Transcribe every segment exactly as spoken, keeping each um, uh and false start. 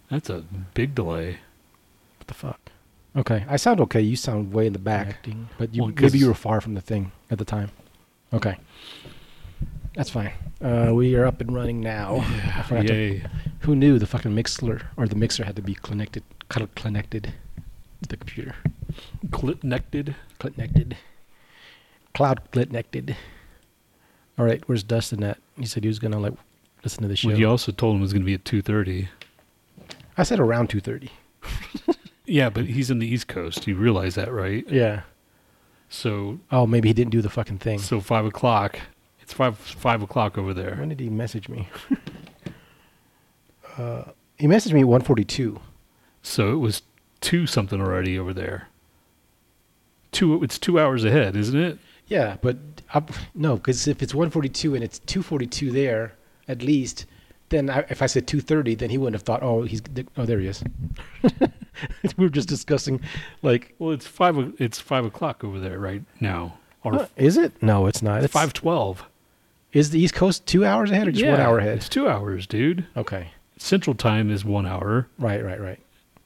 That's a big delay. What the fuck? Okay, I sound okay. You sound way in the back, Connecting. but you, Well, 'cause- maybe you were far from the thing at the time. Okay, that's fine. Uh, we are up and running now. I forgot to- Yay. who knew the fucking mixer or the mixer had to be connected, connected to the computer? Connected. Connected. Cloud connected. All right, where's Dustin at? He said he was gonna like listen to the show. Well, you also told him it was going to be at two thirty. I said around two thirty. Yeah, but he's in the East Coast. You realize that, right? Yeah. So, Oh, maybe he didn't do the fucking thing. so five o'clock. It's five five o'clock over there. When did he message me? uh, he messaged me at one forty-two. So it was two something already over there. Two. It's two hours ahead, isn't it? Yeah, but I, no, because if it's one forty-two and it's two forty-two there, at least, then I, if I said two thirty, then he wouldn't have thought, oh, he's oh, there he is. We were just discussing, like, Well, it's five. o- It's five o'clock over there right now. Or uh, is it? No, it's not. it's It's five twelve. Is the East Coast two hours ahead or just Yeah, one hour ahead? It's two hours, dude. Okay, Central Time is one hour. right, right, right.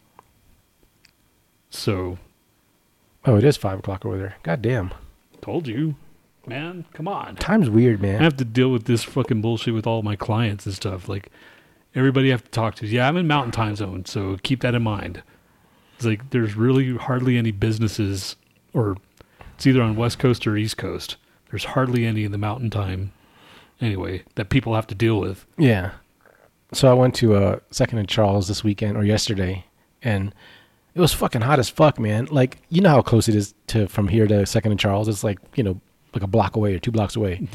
So, Oh, it is five o'clock over there. God damn, told you, man. Come on. time's weird, I man. have to deal with this fucking bullshit with all my clients and stuff. Like, everybody I have to talk to. Yeah, I'm in Mountain Time Zone, so keep that in mind. It's like there's really hardly any businesses, or it's either on West Coast or East Coast. There's hardly any in the Mountain Time, anyway, that people have to deal with. Yeah. So I went to uh, Second and Charles this weekend or yesterday, and it was fucking hot as fuck, man. Like, you know how close it is to from here to Second and Charles? It's like, you know, like a block away or two blocks away.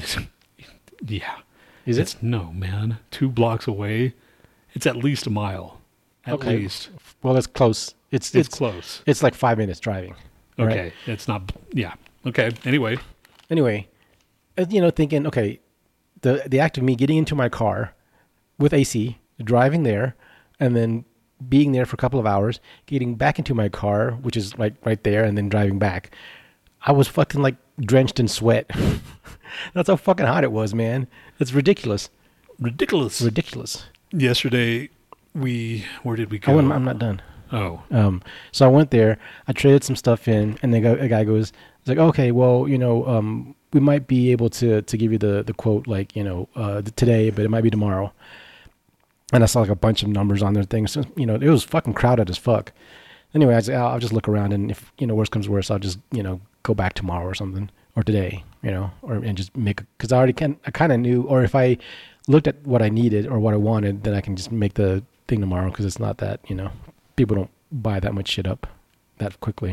Yeah. Is it? It's no, man. Two blocks away. It's at least a mile. At Okay. least. Well, it's close. It's It's, it's close. it's like five minutes driving. right? Okay. It's not. Yeah. Okay. Anyway. Anyway, uh, you know, thinking, okay, the the act of me getting into my car with A C, driving there, and then being there for a couple of hours, getting back into my car, which is like right there, and then driving back, I was fucking like drenched in sweat. That's how fucking hot it was, man. It's ridiculous. Ridiculous. Ridiculous. Yesterday, we. Where did we go? I went, I'm not done. Oh. Um, so I went there, I traded some stuff in, and the guy, the guy goes, it's like, okay, well, you know, um, we might be able to, to give you the, the quote, like, you know, uh, today, but it might be tomorrow. And I saw like a bunch of numbers on their things. So, you know, it was fucking crowded as fuck. Anyway, I said, I'll, I'll just look around, and if, you know, worst comes worse, I'll just, you know, go back tomorrow or something, or today, you know, or, and just make, cause I already can, I kind of knew, or if I looked at what I needed or what I wanted, then I can just make the thing tomorrow. Cause it's not that, you know, people don't buy that much shit up that quickly.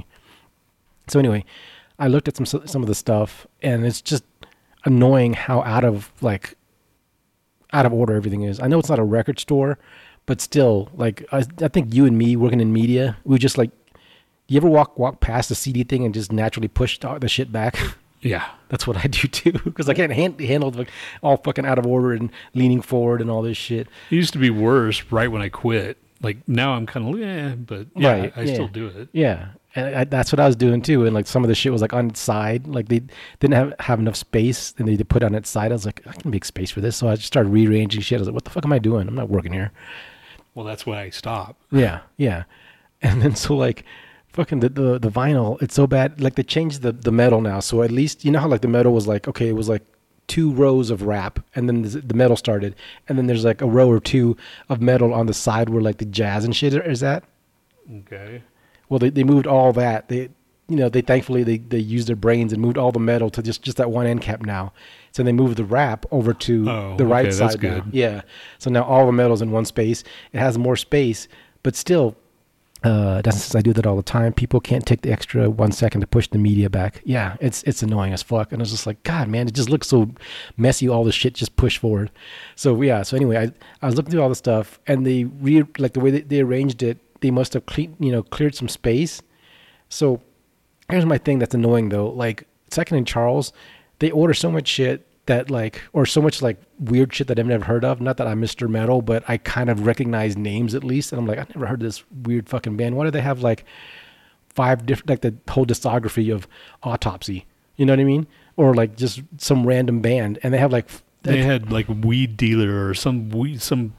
So anyway, I looked at some some of the stuff, and it's just annoying how out of like out of order everything is. I know it's not a record store, but still, like I, I think you and me working in media, we just like, you ever walk walk past the C D thing and just naturally push the, the shit back? Yeah. That's what I do too, because I can't hand, handle the, all fucking out of order and leaning forward and all this shit. It used to be worse right when I quit. Like now I'm kind of, eh, but yeah, Right, I yeah. still do it. Yeah, and I, that's what I was doing too. And like some of the shit was like on its side, like they didn't have have enough space, and they put it on its side. I was like, I can make space for this, so I just started rearranging shit. I was like, what the fuck am I doing? I'm not working here. Well, that's when I stop. Yeah, yeah. And then so like, fucking the the, the vinyl, it's so bad. Like they changed the the metal now, so at least you know how like the metal was like, okay, it was like two rows of wrap, and then the metal started, and then there's like a row or two of metal on the side where like the jazz and shit is at. Okay. Well, they, they moved all that. They, you know, they thankfully they, they used their brains and moved all the metal to just, just that one end cap now. So they moved the wrap over to Oh, the right okay, side that's now. good. Yeah. So now all the metal's in one space. It has more space, but still, uh, that's since I do that all the time. People can't take the extra one second to push the media back. Yeah, it's it's annoying as fuck. And I was just like, God, man, it just looks so messy. All the shit just pushed forward. So yeah. So anyway, I I was looking through all the stuff, and they re like the way they, they arranged it. They must have clean, you know, cleared some space. So here's my thing that's annoying though. Like Second and Charles, they order so much shit that like, or so much like weird shit that I've never heard of. Not that I'm Mister Metal, but I kind of recognize names at least. And I'm like, I've never heard of this weird fucking band. Why do they have like five different, like the whole discography of Autopsy? You know what I mean? Or like just some random band, and they have like They had like weed dealer or some weed, some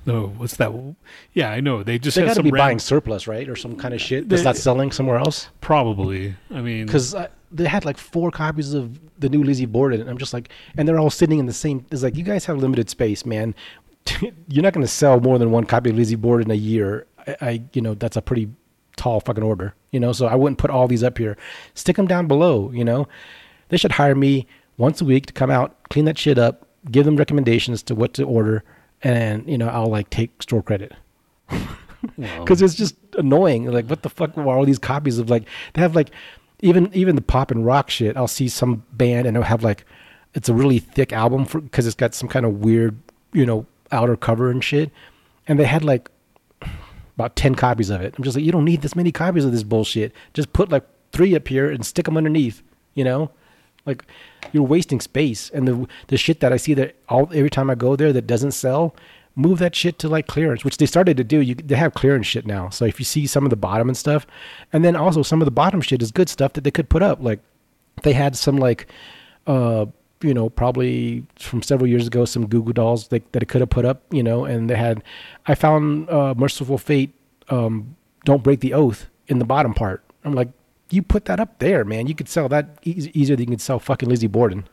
No, what's that? Yeah, I know. They just They have got to some be random, buying surplus, right, or some kind of shit that's They- not selling somewhere else. probably. I mean, Because they had like four copies of the new Lizzie Borden, and I'm just like, and they're all sitting in the same. It's like, you guys have limited space, man. You're not going to sell more than one copy of Lizzie Borden a year. I, I, you know, that's a pretty tall fucking order, you know. So I wouldn't put all these up here. Stick them down below, you know. They should hire me once a week to come out, clean that shit up, give them recommendations to what to order, and you know, I'll like take store credit. well, Because it's just annoying. Like, what the fuck are all these copies of, like, they have like, even even the pop and rock shit. I'll see some band and it'll have like, it's a really thick album for because it's got some kind of weird, you know, outer cover and shit. And they had like about ten copies of it. I'm just like, you don't need this many copies of this bullshit. Just put like three up here and stick them underneath. You know, like, you're wasting space. And the the shit that I see that all every time I go there that doesn't sell, move that shit to like clearance, which they started to do. You they have clearance shit now. So if you see some of the bottom and stuff, and then also some of the bottom shit is good stuff that they could put up. Like, they had some like, uh, you know, probably from several years ago, some Goo Goo Dolls that that it could have put up. You know, and they had, I found uh, Merciful Fate, um, Don't Break the Oath in the bottom part. I'm like, you put that up there, man. You could sell that e- easier than you could sell fucking Lizzie Borden.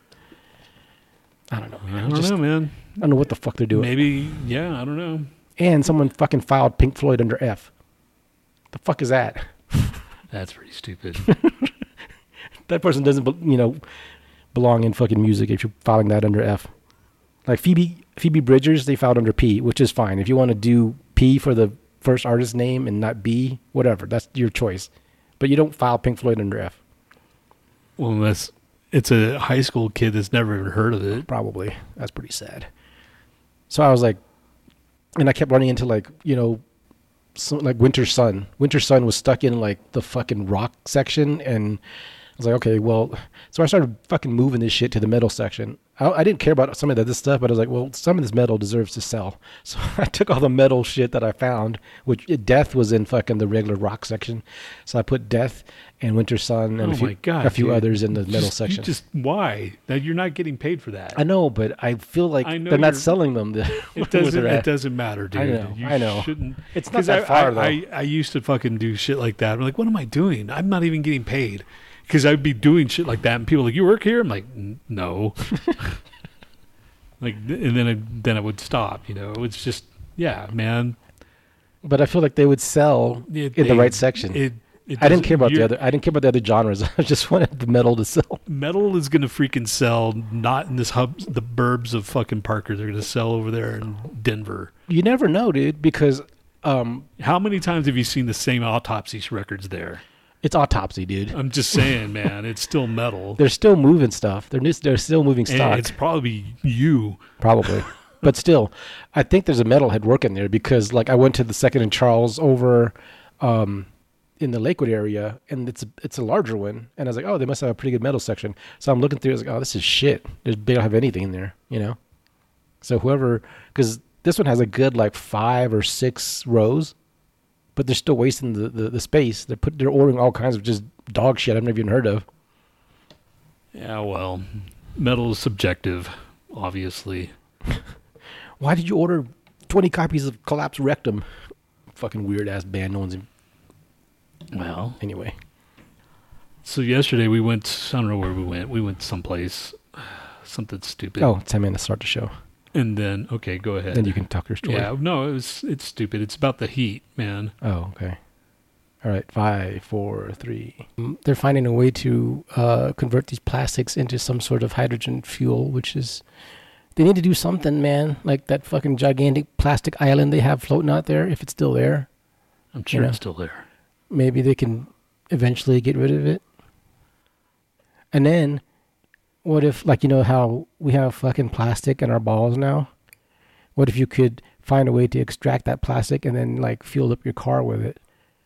I don't know, man. I don't Just- know, man. I don't know what the fuck they're doing. Maybe, yeah, I don't know. And someone fucking filed Pink Floyd under F. The fuck is that? That's pretty stupid. That person doesn't, be- you know, belong in fucking music if you're filing that under F. Like Phoebe Phoebe Bridgers, they filed under P, which is fine. If you want to do P for the first artist name and not B, whatever, that's your choice. But you don't file Pink Floyd under F. Well, unless it's a high school kid that's never even heard of it. Probably. That's pretty sad. So I was like, and I kept running into like, you know, some, like Winter Sun. Winter Sun was stuck in like the fucking rock section, and I was like, okay, well, so I started fucking moving this shit to the metal section. I, I didn't care about some of this stuff, but I was like, well, some of this metal deserves to sell. So I took all the metal shit that I found, which Death was in fucking the regular rock section. So I put Death and Winter Sun and Oh a few, my God, a few dude. others in the metal Just- you section. Just why? That you're not getting paid for that. I know, but I feel like I know they're not you're- selling them. The, It where doesn't. they're It at. doesn't matter, dude. I know, You I know. Shouldn't. It's not 'cause that I, far, I, though. I, I used to fucking do shit like that. I'm like, what am I doing? I'm not even getting paid. Because I'd be doing shit like that, and people are like, you work here? I'm like, "N- no. Like, and then I, then I would stop. You know, it's just, yeah, man. But I feel like they would sell It- in the they- right section. It, it I didn't doesn't- care about the you're- other. I didn't care about the other genres. I just wanted the metal to sell. Metal is gonna freaking sell, not in this hub, the burbs of fucking Parker. They're gonna sell over there in Denver. You never know, dude, because um, How many times have you seen the same Autopsy records there? it's Autopsy, dude. I'm just saying, man, it's still metal. They're still moving stuff. They're new, they're still moving And stock, it's probably you. probably. But still, I think there's a metalhead working there because, like, I went to the Second and Charles over um, in the Lakewood area, and it's a, it's a larger one. And I was like, oh, they must have a pretty good metal section. So I'm looking through. I was like, oh, this is shit. There's they don't have anything in there, you know. So whoever, because this one has a good like five or six rows, but they're still wasting the, the, the space. They're put they're ordering all kinds of just dog shit I've never even heard of. Yeah, well, metal is subjective, obviously. Why did you order twenty copies of Collapse Rectum? Fucking weird ass band. No one's in. Well, Anyway. so yesterday we went, I don't know where we went. We went someplace, something stupid. Oh, ten minutes to start the show. And then, okay, go ahead. Then you can talk your story. Yeah, no, it was, it's stupid. It's about the heat, man. Oh, okay. All right. Five, four, three. They're finding a way to uh, convert these plastics into some sort of hydrogen fuel, which is. They need to do something, man. Like that fucking gigantic plastic island they have floating out there, if it's still there. I'm sure You know. it's still there. Maybe they can eventually get rid of it. And then, what if, like, you know how we have fucking plastic in our balls now? What if you could find a way to extract that plastic and then, like, fuel up your car with it?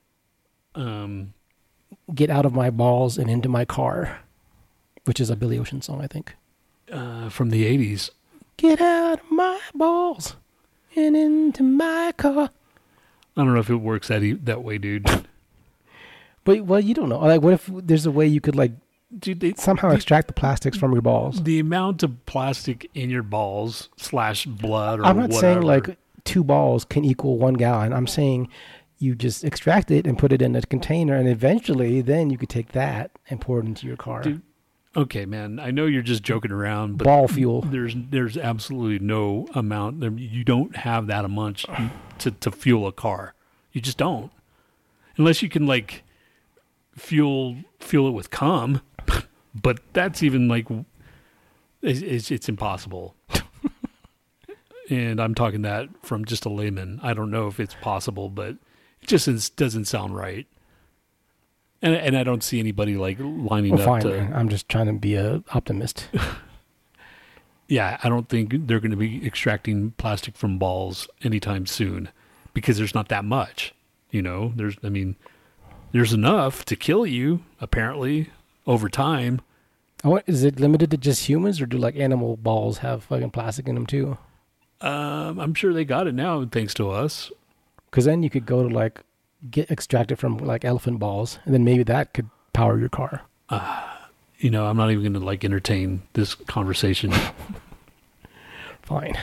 Um, Get out of my balls and into my car, which is a Billy Ocean song, I think. uh, from the eighties. Get out of my balls and into my car. I don't know if it works that e- that way, dude. But, well, you don't know. Like, what if there's a way you could, like, Dude, they, somehow the, extract the plastics from your balls? the amount of plastic in your balls slash blood or I'm not whatever. saying, like, two balls can equal one gallon. I'm saying you just extract it and put it in a container, and eventually then you could take that and pour it into your car. Dude, okay, man, I know you're just joking around, but ball fuel. There's there's absolutely no amount. You don't have that much to, to fuel a car. You just don't. Unless you can, like, fuel fuel it with cum. But that's even, like, it's, it's, it's impossible. And I'm talking that from just a layman. I don't know if it's possible, but it just doesn't sound right. And and I don't see anybody like lining well, up fine, to. man. I'm just trying to be a optimist. Yeah, I don't think they're going to be extracting plastic from balls anytime soon, because there's not that much. You know, there's I mean, there's enough to kill you apparently over time. Oh, is it limited to just humans, or do like animal balls have fucking plastic in them too? Um, I'm sure they got it now thanks to us. Because then you could go to like get extracted from like elephant balls, and then maybe that could power your car. Uh, you know, I'm not even going to like entertain this conversation. Fine.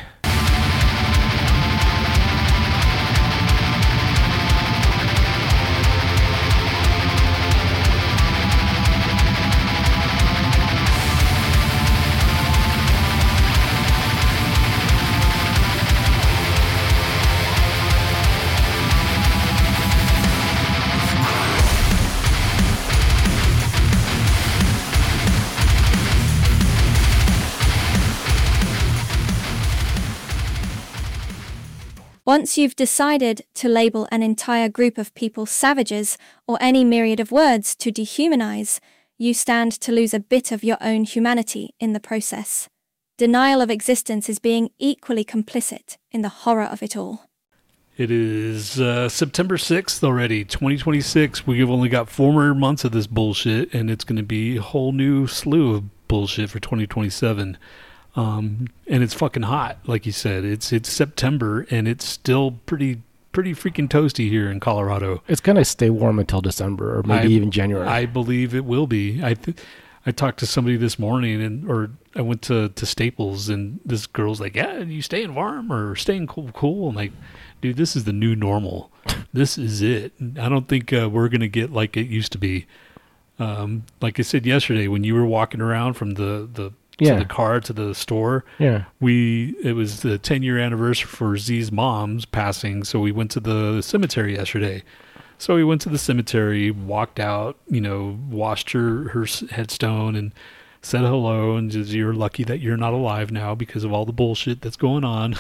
Once you've decided to label an entire group of people savages or any myriad of words to dehumanize, you stand to lose a bit of your own humanity in the process. Denial of existence is being equally complicit in the horror of it all. It is uh, September sixth already, twenty twenty-six. We've only got four more months of this bullshit, and it's going to be a whole new slew of bullshit for twenty twenty-seven. Um, and it's fucking hot, like you said. It's it's September, and it's still pretty pretty freaking toasty here in Colorado. It's gonna stay warm until December, or maybe I, even January. I believe it will be. I th- I talked to somebody this morning, and or I went to, to Staples, and this girl's like, "Yeah, you staying warm or staying cool?" Cool. I'm like, dude, this is the new normal. This is it. I don't think uh, we're gonna get like it used to be. Um, like I said yesterday, when you were walking around from the the Yeah. to the car to the store. Yeah. We it was the ten year anniversary for Z's mom's passing, so we went to the cemetery yesterday. So we went to the cemetery, walked out, you know, washed her her headstone and said hello, and just, you're lucky that you're not alive now because of all the bullshit that's going on.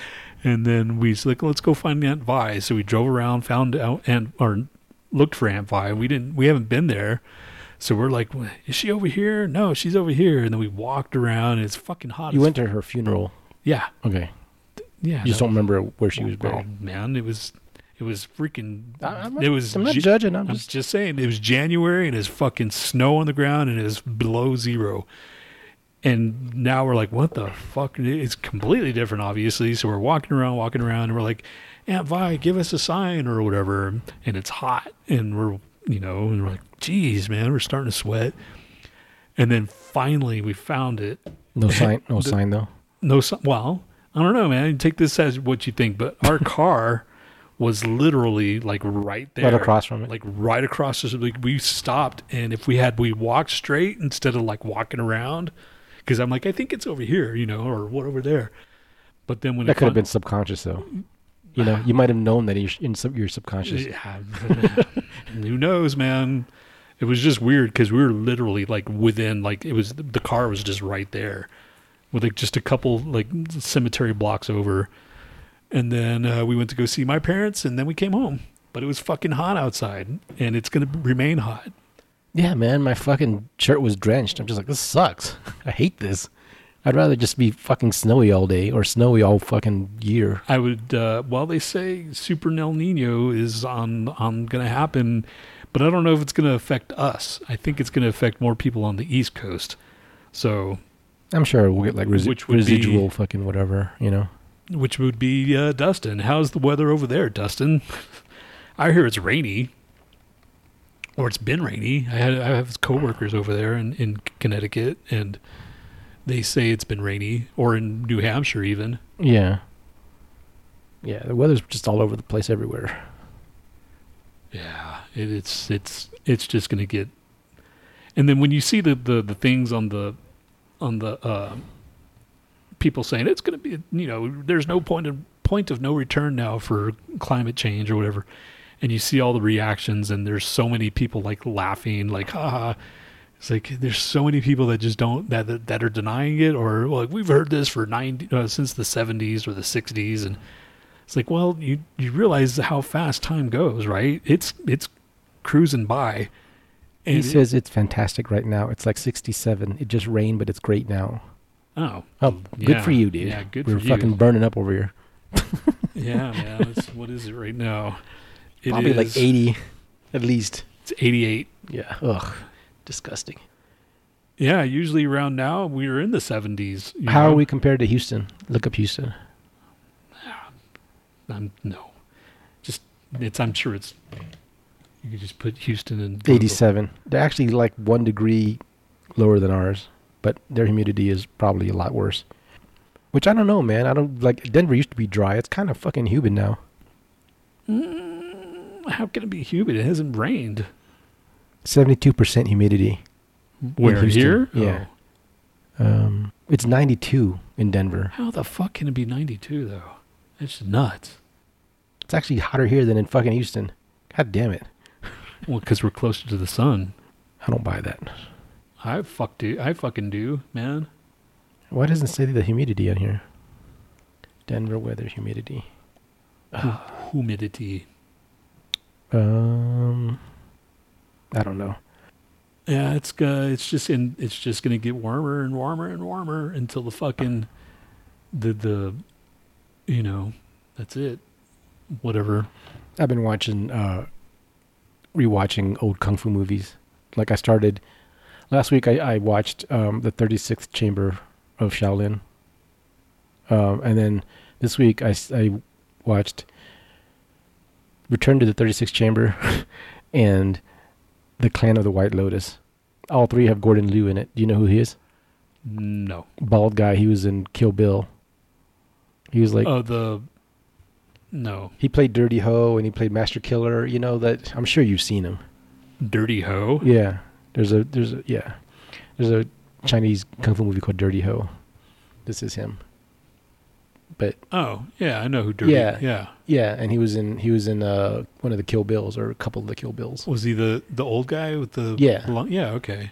And then we said, like, let's go find Aunt Vi. So we drove around, found out and or looked for Aunt Vi. We didn't we haven't been there. So we're like, is she over here? No, she's over here. And then we walked around, and it's fucking hot. You went to her funeral. Yeah. Okay. Yeah. You just no, don't remember where she was well, buried. man, it was, it was freaking. I, I'm it not, was. I'm not Ja- judging. I'm I'm just. just saying, it was January, and it's fucking snow on the ground, and it's below zero. And now we're like, what the fuck? It's completely different, obviously. So we're walking around, walking around, and we're like, Aunt Vi, give us a sign or whatever. And it's hot, and we're. You know, and we're like, geez, man, we're starting to sweat. And then finally we found it. No sign. No The- sign though. No, si- well, I don't know, man. Take this as what you think, but our car was literally like right there. Right across from it. Like right across. The, like we stopped, and if we had, we walked straight instead of like walking around. Because I'm like, I think it's over here, you know, or what over there. But then when That it could have fin- been subconscious though. You know, you might have known that you're in sub, your subconscious. Yeah, who knows, man? It was just weird because we were literally like within, like it was the car was just right there, with like just a couple like cemetery blocks over, and then uh, we went to go see my parents, and then we came home. But it was fucking hot outside, and it's gonna remain hot. Yeah, man, my fucking shirt was drenched. I'm just like, this sucks. I hate this. I'd rather just be fucking snowy all day or snowy all fucking year. I would. Uh, well, they say Super El Nino is on on going to happen, but I don't know if it's going to affect us. I think it's going to affect more people on the East Coast. So, I'm sure we'll get like resi- Which would residual be- fucking whatever, you know. which would be uh, Dustin. How's the weather over there, Dustin? I hear it's rainy, or it's been rainy. I had I have coworkers over there in, in Connecticut, and they say it's been rainy, or in New Hampshire even. Yeah. Yeah, the weather's just all over the place everywhere. Yeah, it, it's it's it's just gonna get. And then when you see the, the, the things on the on the uh, people saying it's gonna be, you know, there's no point of point of no return now for climate change or whatever, and you see all the reactions, and there's so many people like laughing, like haha. It's like there's so many people that just don't that that, that are denying it, or like we've heard this for ninety uh, since the seventies or the sixties, and it's like, well, you you realize how fast time goes, right? It's it's cruising by. He And says it's fantastic right now. It's like sixty-seven. It just rained, but it's great now. it, oh, Oh, good yeah, for you, dude. Yeah, good We're for fucking you. burning up over here. Yeah, man. It's, what is it right now? It Probably like is- eighty, at least. It's eighty-eight. Yeah. Ugh. Disgusting. Yeah, usually around now we are in the seventies. you How know? are we compared to Houston? Look up Houston. I'm no, just it's. I'm sure it's. You could just put Houston in Google. eighty-seven. They're actually like one degree lower than ours, but their humidity is probably a lot worse. Which I don't know, man. I don't like Denver used to be dry. It's kind of fucking humid now. Mm, how can it be humid? It hasn't rained. seventy-two percent humidity. Where Houston, here? yeah. Um, it's ninety-two in Denver. Oh. How the fuck can it be ninety-two though? It's nuts. It's actually hotter here than in fucking Houston. God damn it. Well, because we're closer to the sun. I don't buy that. I fuck do. I fucking do, man. Why doesn't it say the humidity on here? Denver weather humidity. Humidity. Um, I don't know. Yeah, it's uh, it's just in. It's just gonna get warmer and warmer and warmer until the fucking the the, you know, that's it. Whatever. I've been watching, uh, rewatching old kung fu movies. Like I started last week. I, I watched um, the thirty-sixth Chamber of Shaolin, um, and then this week I, s- I watched Return to the thirty-sixth Chamber and The Clan of the White Lotus. All three have Gordon Liu in it. Do you know who he is? No. Bald guy. He was in Kill Bill. He was like Oh, the. No. he played Dirty Ho and he played Master Killer. You know that. I'm sure you've seen him. Dirty Ho. Yeah, there's a there's a yeah, there's a Chinese kung fu movie called Dirty Ho. This is him. But Oh, yeah, I know who Dirty. Yeah. Yeah. yeah, and he was in he was in uh one of the Kill Bills or a couple of the Kill Bills. Was he the the old guy with the? Yeah. long- yeah. Okay.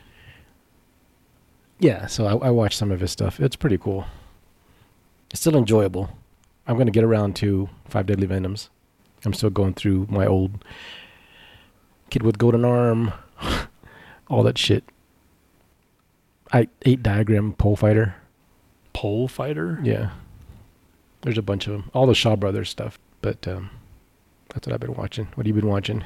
Yeah, so I, I watched some of his stuff. It's pretty cool. It's still enjoyable. I'm gonna get around to Five Deadly Venoms. I'm still going through my old Kid with Golden Arm, all that shit. I Eight Diagram Pole Fighter. Pole fighter. Yeah. There's a bunch of them. All the Shaw Brothers stuff. But um, that's what I've been watching. What have you been watching?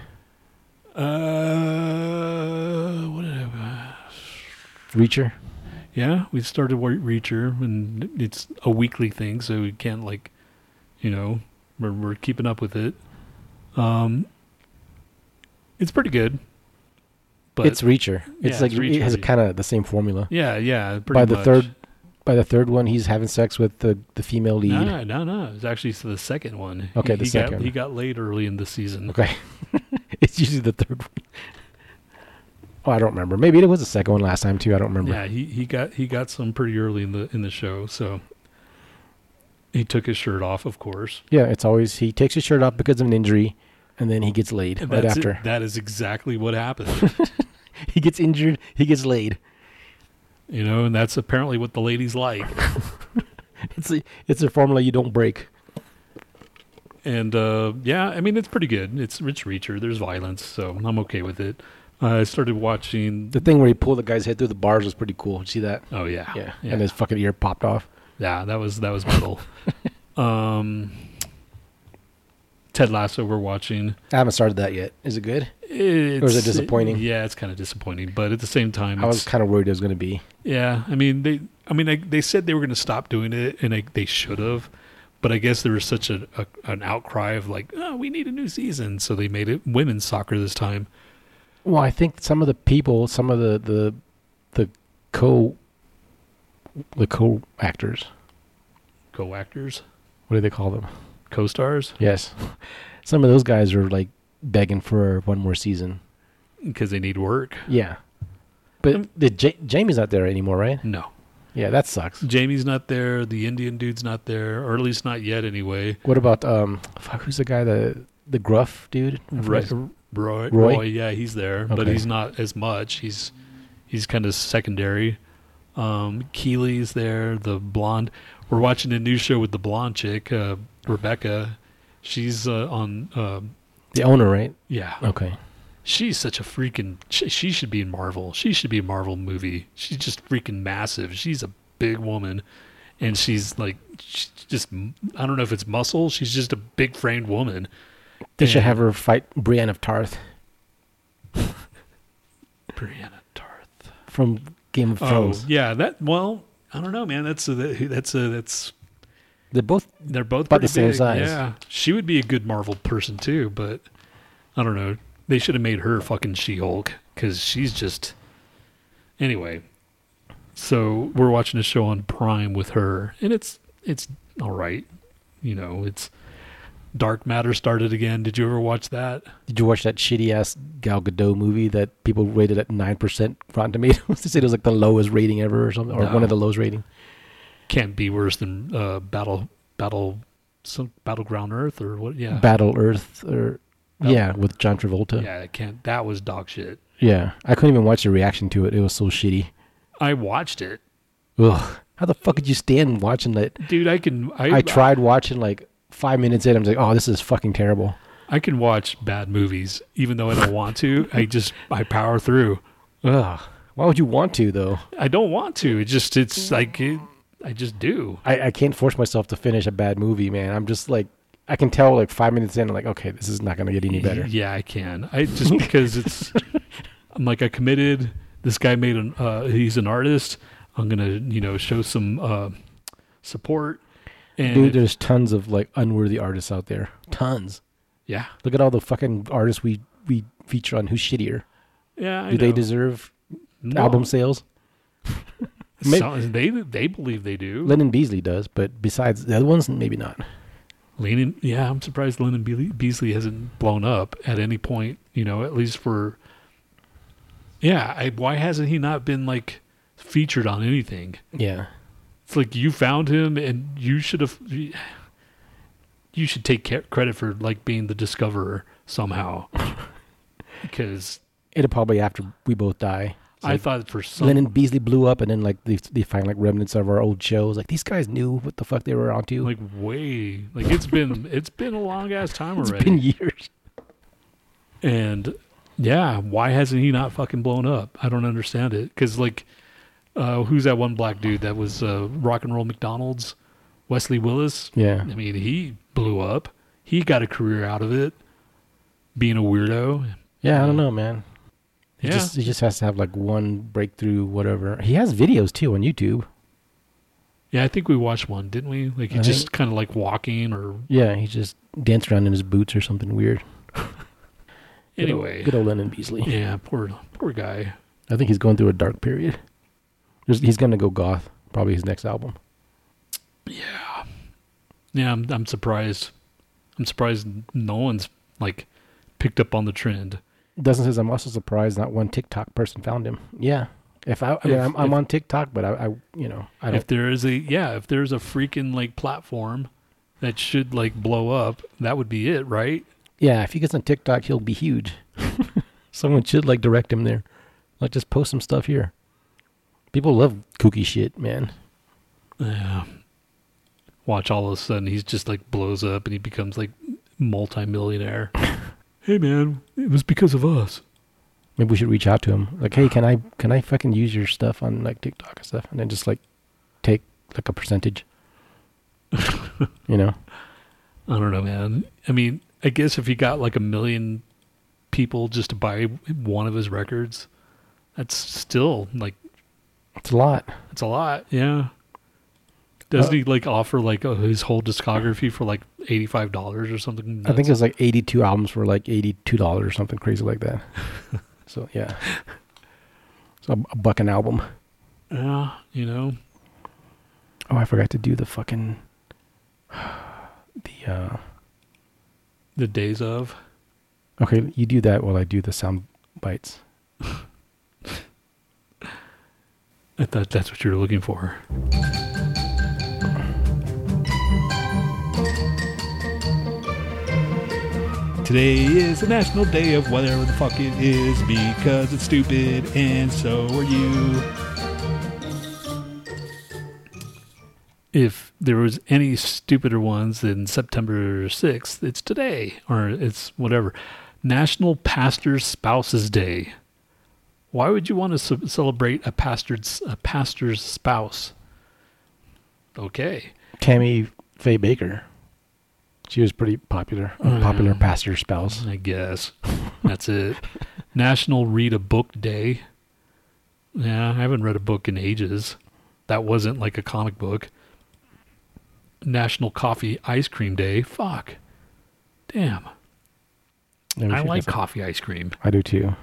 Uh, what did I? Reacher? Yeah, we started Wa- Reacher, and it's a weekly thing, so we can't like, you know, we're we're keeping up with it. Um, it's pretty good. But It's Reacher. It's Yeah, like it's it has Reacher. kind of the same formula. yeah, yeah. Pretty By the much. third by the third one, he's having sex with the, the female lead. No, no, no. It's actually the second one. Okay, he, the he second. Got, he got laid early in the season. Okay. It's usually the third one. Oh, I don't remember. Maybe it was the second one last time too. I don't remember. Yeah, he, he got he got some pretty early in the in the show, so he took his shirt off, of course. Yeah, it's always he takes his shirt off because of an injury, and then he gets laid And right that's after. it. That is exactly what happened. He gets injured, he gets laid. You know, and that's apparently what the ladies like. It's a, it's a formula you don't break. And uh, yeah, I mean it's pretty good. It's Rich Reacher. There's violence, so I'm okay with it. Uh, I started watching. The thing where he pulled the guy's head through the bars was pretty cool. Did you see that? Oh yeah, Yeah. yeah, And his fucking ear popped off. yeah. That was that was metal. um, Ted Lasso. We're watching. I haven't started that yet. Is it good? It's, Or is it disappointing? yeah, it's kind of disappointing, but at the same time, I was it's- kind of worried it was going to be. Yeah, I mean they. I mean they, they said they were going to stop doing it, and they, they should have. But I guess there was such a, a an outcry of like, oh, we need a new season, so they made it women's soccer this time. Well, I think some of the people, some of the the the co the co actors, Co-actors, what do they call them? co-stars Yes. Some of those guys are like begging for one more season. because they need work. Yeah. But Um, the J- Jamie's not there anymore, right? No. Yeah, that sucks. Jamie's not there. The Indian dude's not there, or at least not yet anyway. What about um fuck who's the guy, the the gruff dude? I forget Roy, his- Roy, Roy? Roy, yeah, he's there, but Okay. he's not as much. He's he's kind of secondary. Um, Keely's there, the blonde. We're watching a new show with the blonde chick, uh, Rebecca. She's uh, on. Um, The owner, right? yeah, Okay. she's such a freaking. She, she should be in Marvel. She should be a Marvel movie. She's just freaking massive. She's a big woman, and she's like, she's just. I don't know if it's muscle. She's just a big framed woman. They should And- have her fight Brienne of Tarth Brianna Tarth. from Game of Thrones. Oh, yeah. That well, I don't know, man. That's a, that's a, that's They're both they're both About the pretty same big. size. Yeah, she would be a good Marvel person too, but I don't know. They should have made her fucking She-Hulk because she's just. Anyway, so we're watching a show on Prime with her, and it's it's all right. You know, it's Dark Matter started again. Did you ever watch that? Did you watch that shitty ass Gal Gadot movie that people rated at nine percent Rotten Tomatoes? They said it was like the lowest rating ever or something, or No. one of the lowest rating. Can't be worse than uh, Battle Battle some Battleground Earth or what? Yeah, Battle Earth, or Battle- yeah, with John Travolta. yeah. It can't. That was dog shit. Yeah, I couldn't even watch the reaction to it. It was so shitty. I watched it, Ugh. How the fuck could you stand watching that? dude. I can. I, I tried watching like five minutes in. I'm like, oh, this is fucking terrible. I can watch bad movies even though I don't want to. I just I power through. Ugh. Why would you want to though? I don't want to. It just it's like it, I just do. I, I can't force myself to finish a bad movie, man. I'm just like, I can tell like five minutes in, I'm like, okay, this is not gonna get any better. Yeah, I can. I just because it's. I'm like I committed. This guy made an. Uh, he's an artist. I'm gonna you know show some uh, support. And Dude, if- there's tons of like unworthy artists out there. Tons. yeah, Look at all the fucking artists we we feature on. Who's shittier? yeah. I Do they know. deserve No. album sales? May- So- they they believe they do. Lennon Beasley does, but besides the other ones, maybe not. Lennon, yeah, I'm surprised Lennon Be- Beasley hasn't blown up at any point. You know, at least for. Yeah, I, why hasn't he not been like featured on anything? Yeah. It's like you found him, and you should have. You should take ca- credit for like being the discoverer somehow, because It'll probably after we both die. It's I like thought for some. Lennon Beasley blew up, and then like they they find like remnants of our old shows. Like these guys knew what the fuck they were onto. Like way, like it's been it's been a long ass time It's already. been years. And yeah, why hasn't he not fucking blown up? I don't understand it. Because like, uh, who's that one black dude that was uh, Rock and Roll McDonald's? Wesley Willis. Yeah. I mean, he blew up. He got a career out of it, being a weirdo. Yeah, I don't know, man. He Yeah, just he just has to have like one breakthrough, whatever. He has videos too on YouTube. yeah. I think we watched one, didn't we? Like he I just think- kind of like walking or Yeah, he just danced around in his boots or something weird. Good old- anyway. good old Lennon Beasley. Yeah, poor poor guy. I think he's going through a dark period. There's, he's gonna go goth. Probably his next album. Yeah, yeah. I'm I'm surprised. I'm surprised no one's like picked up on the trend. Dustin says, I'm also surprised not one TikTok person found him. Yeah. If I, I mean, If- I'm, I'm if- on TikTok, but I, I, you know, I don't. If there is a yeah, if there's a freaking like platform that should like blow up, that would be it, right? Yeah, if he gets on TikTok, he'll be huge. Someone should like direct him there. Like, just post some stuff here. People love kooky shit, man. Yeah. Watch all of a sudden he's just like blows up and he becomes like multi-millionaire. Hey man, it was because of us. Maybe we should reach out to him. Like, hey, can I, can I fucking use your stuff on like TikTok and stuff, and then just like take like a percentage. You know. I don't know, man. I mean, I guess if he got like a million people just to buy one of his records, that's still like It's a lot. that's a lot. Yeah. Doesn't Uh, he like offer like uh, his whole discography for like eighty-five dollars or something? I think nuts? it was like eighty-two albums for like eighty-two dollars or something crazy like that. So yeah. So a, a buck an album. Yeah, you know. Oh, I forgot to do the fucking the uh, The days of. okay, you do that while I do the sound bites. I thought that's what you were looking for. Today is the National Day of whatever the fuck it is because it's stupid and so are you. If there was any stupider ones than September sixth, it's today or it's whatever. National Pastor's Spouses Day. Why would you want to ce- celebrate a pastor's a pastor's spouse? Okay. Tammy Faye Baker. She was pretty popular. A popular Mm. pastor spouse. I guess. That's it. National Read a Book Day. Yeah, I haven't read a book in ages. That wasn't like a comic book. National Coffee Ice Cream Day. Fuck. Damn. Yeah, we I should like get some- coffee ice cream. I do too.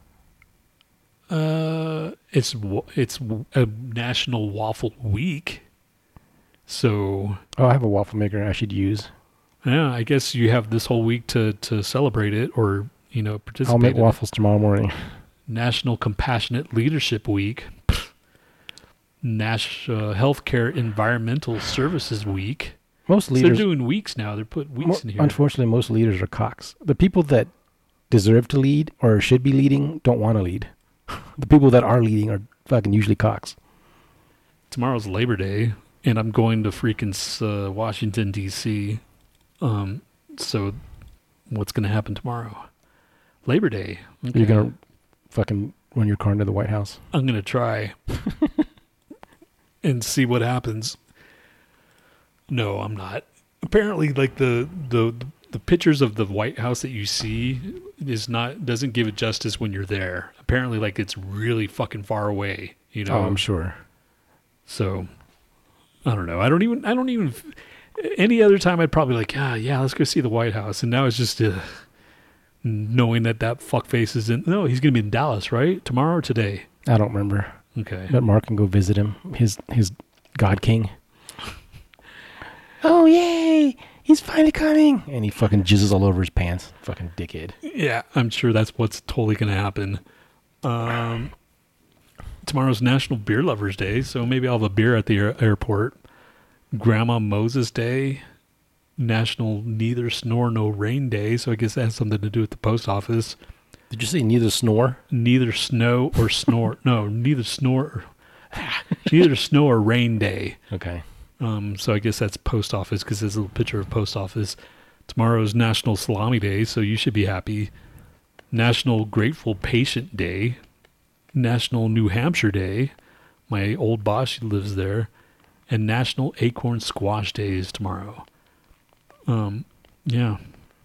Uh, it's wa- it's a National Waffle Week. So, Oh, I have a waffle maker I should use. yeah, I guess you have this whole week to, to celebrate it or, you know, participate. I'll make in it. waffles tomorrow morning. National Compassionate Leadership Week. National uh, Healthcare Environmental Services Week. Most So leaders, they're doing weeks now. They're putting weeks mo- in here. unfortunately, most leaders are cocks. The people that deserve to lead or should be leading don't want to lead. The people that are leading are fucking usually cocks. Tomorrow's Labor Day, and I'm going to freaking uh, Washington, D C Um, so what's going to happen tomorrow? Labor Day. Okay. You're gonna fucking run your car into the White House. I'm going to try and see what happens. No, I'm not. Apparently, like the, the the pictures of the White House that you see is not doesn't give it justice when you're there. Apparently, like it's really fucking far away. You know. Oh, I'm sure. So I don't know. I don't even. I don't even. Any other time, I'd probably like, ah, yeah, let's go see the White House. And now it's just uh, knowing that that fuckface is in. No, he's gonna be in Dallas, right? Tomorrow or today? I don't remember. Okay. But Mark can go visit him. His his God King. Oh yay! He's finally coming, and he fucking jizzes all over his pants. Fucking dickhead. Yeah, I'm sure that's what's totally going to happen. Um, tomorrow's National Beer Lovers Day, so maybe I'll have a beer at the air- airport. Grandma Moses Day, National Neither Snore No Rain Day, so I guess that has something to do with the post office. Did you say neither snore? Neither snow or snore. No, neither snore. Neither snow or rain day. Okay. Um, so I guess that's post office because there's a little picture of post office. Tomorrow's National Salami Day, so you should be happy. National Grateful Patient Day. National New Hampshire Day. My old boss, she lives there. And National Acorn Squash Day is tomorrow. Um, yeah.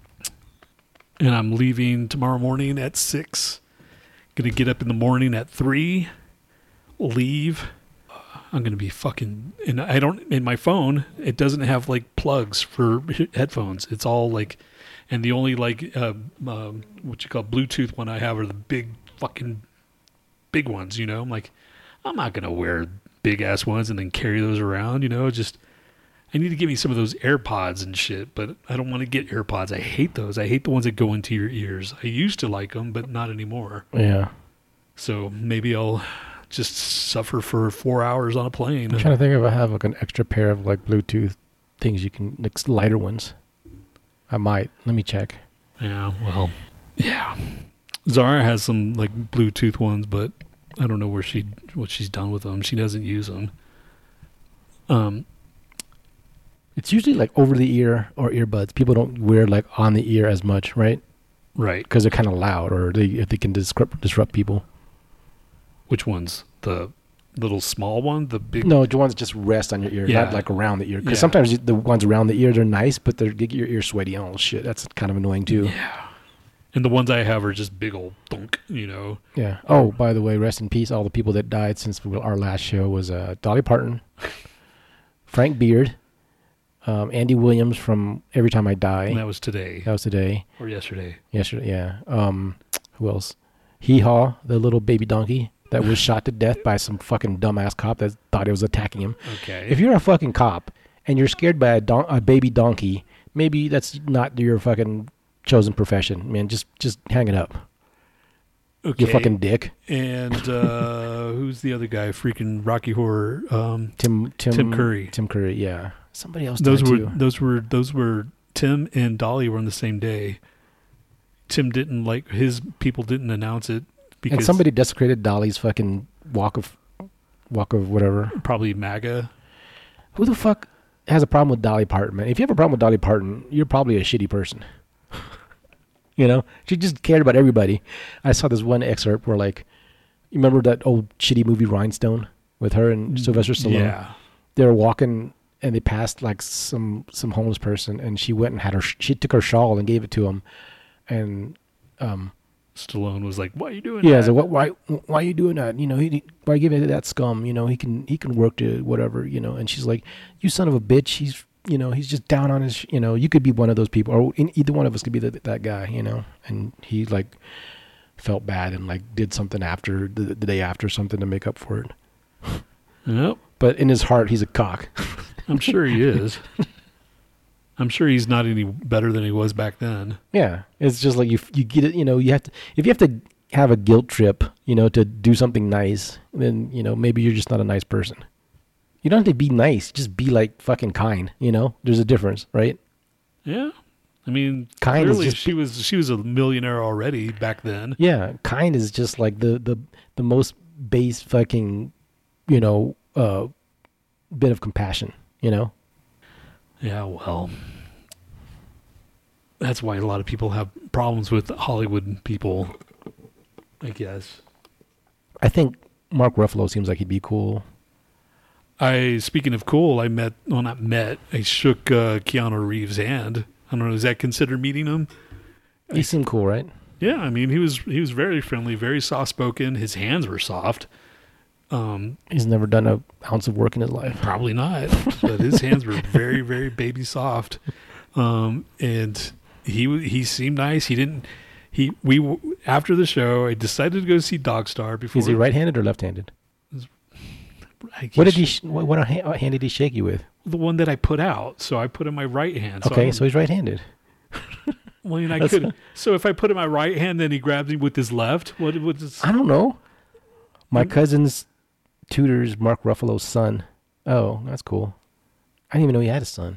And I'm leaving tomorrow morning at six. Gonna get up in the morning at three. Leave. I'm gonna be fucking. And I don't. In my phone, it doesn't have like plugs for headphones. It's all like, and the only like uh, um, what you call Bluetooth one I have are the big fucking big ones. You know, I'm like, I'm not gonna wear big ass ones and then carry those around. You know, just I need to give me some of those AirPods and shit, but I don't want to get AirPods. I hate those. I hate the ones that go into your ears. I used to like them, but not anymore. Yeah. So maybe I'll just suffer for four hours on a plane. I'm trying to think if I have like an extra pair of like Bluetooth things you can, like lighter ones. I might. Let me check. Yeah, well, yeah. Zara has some like Bluetooth ones, but I don't know where she what she's done with them. She doesn't use them. Um, It's usually like over the ear or earbuds. People don't wear like on the ear as much, right? right. Because they're kind of loud, or they if they can disrupt disrupt people. Which ones? The little small one, the big. No, the ones that just rest on your ear, Yeah. not like around the ear. Because Yeah. sometimes you- the ones around the ears are nice, but they get your ear sweaty. Oh shit, that's kind of annoying too. Yeah. And the ones I have are just big old thunk, you know. Yeah. Oh, by the way, rest in peace. All the people that died since our last show was uh, Dolly Parton, Frank Beard, um, Andy Williams from Every Time I Die. And that was today That was today. or yesterday. Yesterday, yeah. Um, who else? Hee Haw, the little baby donkey that was shot to death by some fucking dumbass cop that thought he was attacking him. Okay. If you're a fucking cop and you're scared by a, don- a baby donkey maybe that's not your fucking chosen profession, man. Just just hang it up. Okay. You fucking dick. And uh, who's the other guy? Freaking Rocky Horror. Um, Tim Tim Tim Curry. Tim Curry. Yeah. Somebody else. Those died were too. those were those were Tim and Dolly were on the same day. Tim didn't like his people didn't announce it because And somebody desecrated Dolly's fucking walk of walk of whatever. probably MAGA. Who the fuck has a problem with Dolly Parton, man? If you have a problem with Dolly Parton, you're probably a shitty person. You know, she just cared about everybody. I saw this one excerpt where, like, you remember that old shitty movie Rhinestone with her and Sylvester Stallone? Yeah. They were walking and they passed like some some homeless person, and she went and had her. She took her shawl and gave it to him, and um, Stallone was like, "Why are you doing yeah, that?" so what? Why why are you doing that? You know, he why give it to that scum? You know, he can he can work to whatever. You know, and she's like, "You son of a bitch." He's you know he's just down on his. You know, you could be one of those people, or in, either one of us could be the, that guy. You know, and he like felt bad and like did something after the, the day after something to make up for it. Yep. But in his heart, he's a cock. I'm sure he is. I'm sure he's not any better than he was back then. Yeah, it's just like you you get it. You know, you have to if you have to have a guilt trip, you know, to do something nice, then you know maybe you're just not a nice person. You don't have to be nice; just be like fucking kind. You know, there's a difference, right? Yeah. I mean, Kind is clearly just- she was she was a millionaire already back then. Yeah, kind is just like the the the most base fucking, you know, uh, bit of compassion. You know. Yeah, well, that's why a lot of people have problems with Hollywood people, I guess. I think Mark Ruffalo seems like he'd be cool. I, speaking of cool, I met, well, not met, I shook uh, Keanu Reeves' hand. I don't know, is that considered meeting him? He seemed cool, right? Yeah, I mean, he was he was very friendly, very soft-spoken. His hands were soft. Um, He's never done a ounce of work in his life. Probably not, but his hands were very, very baby soft, um, and he w- he seemed nice. He didn't. He we w- after the show, I decided to go see Dogstar before. Is he right-handed or left-handed? I What did guess he? Sh- what, what hand, what hand did he shake you with? The one that I put out, so I put in my right hand. So Okay, I so he's right-handed. well, I mean, I That's- could. So if I put in my right hand, then he grabs me with his left. What was? I don't know. My I'm- cousin's tutor's Mark Ruffalo's son. Oh, that's cool. I didn't even know he had a son.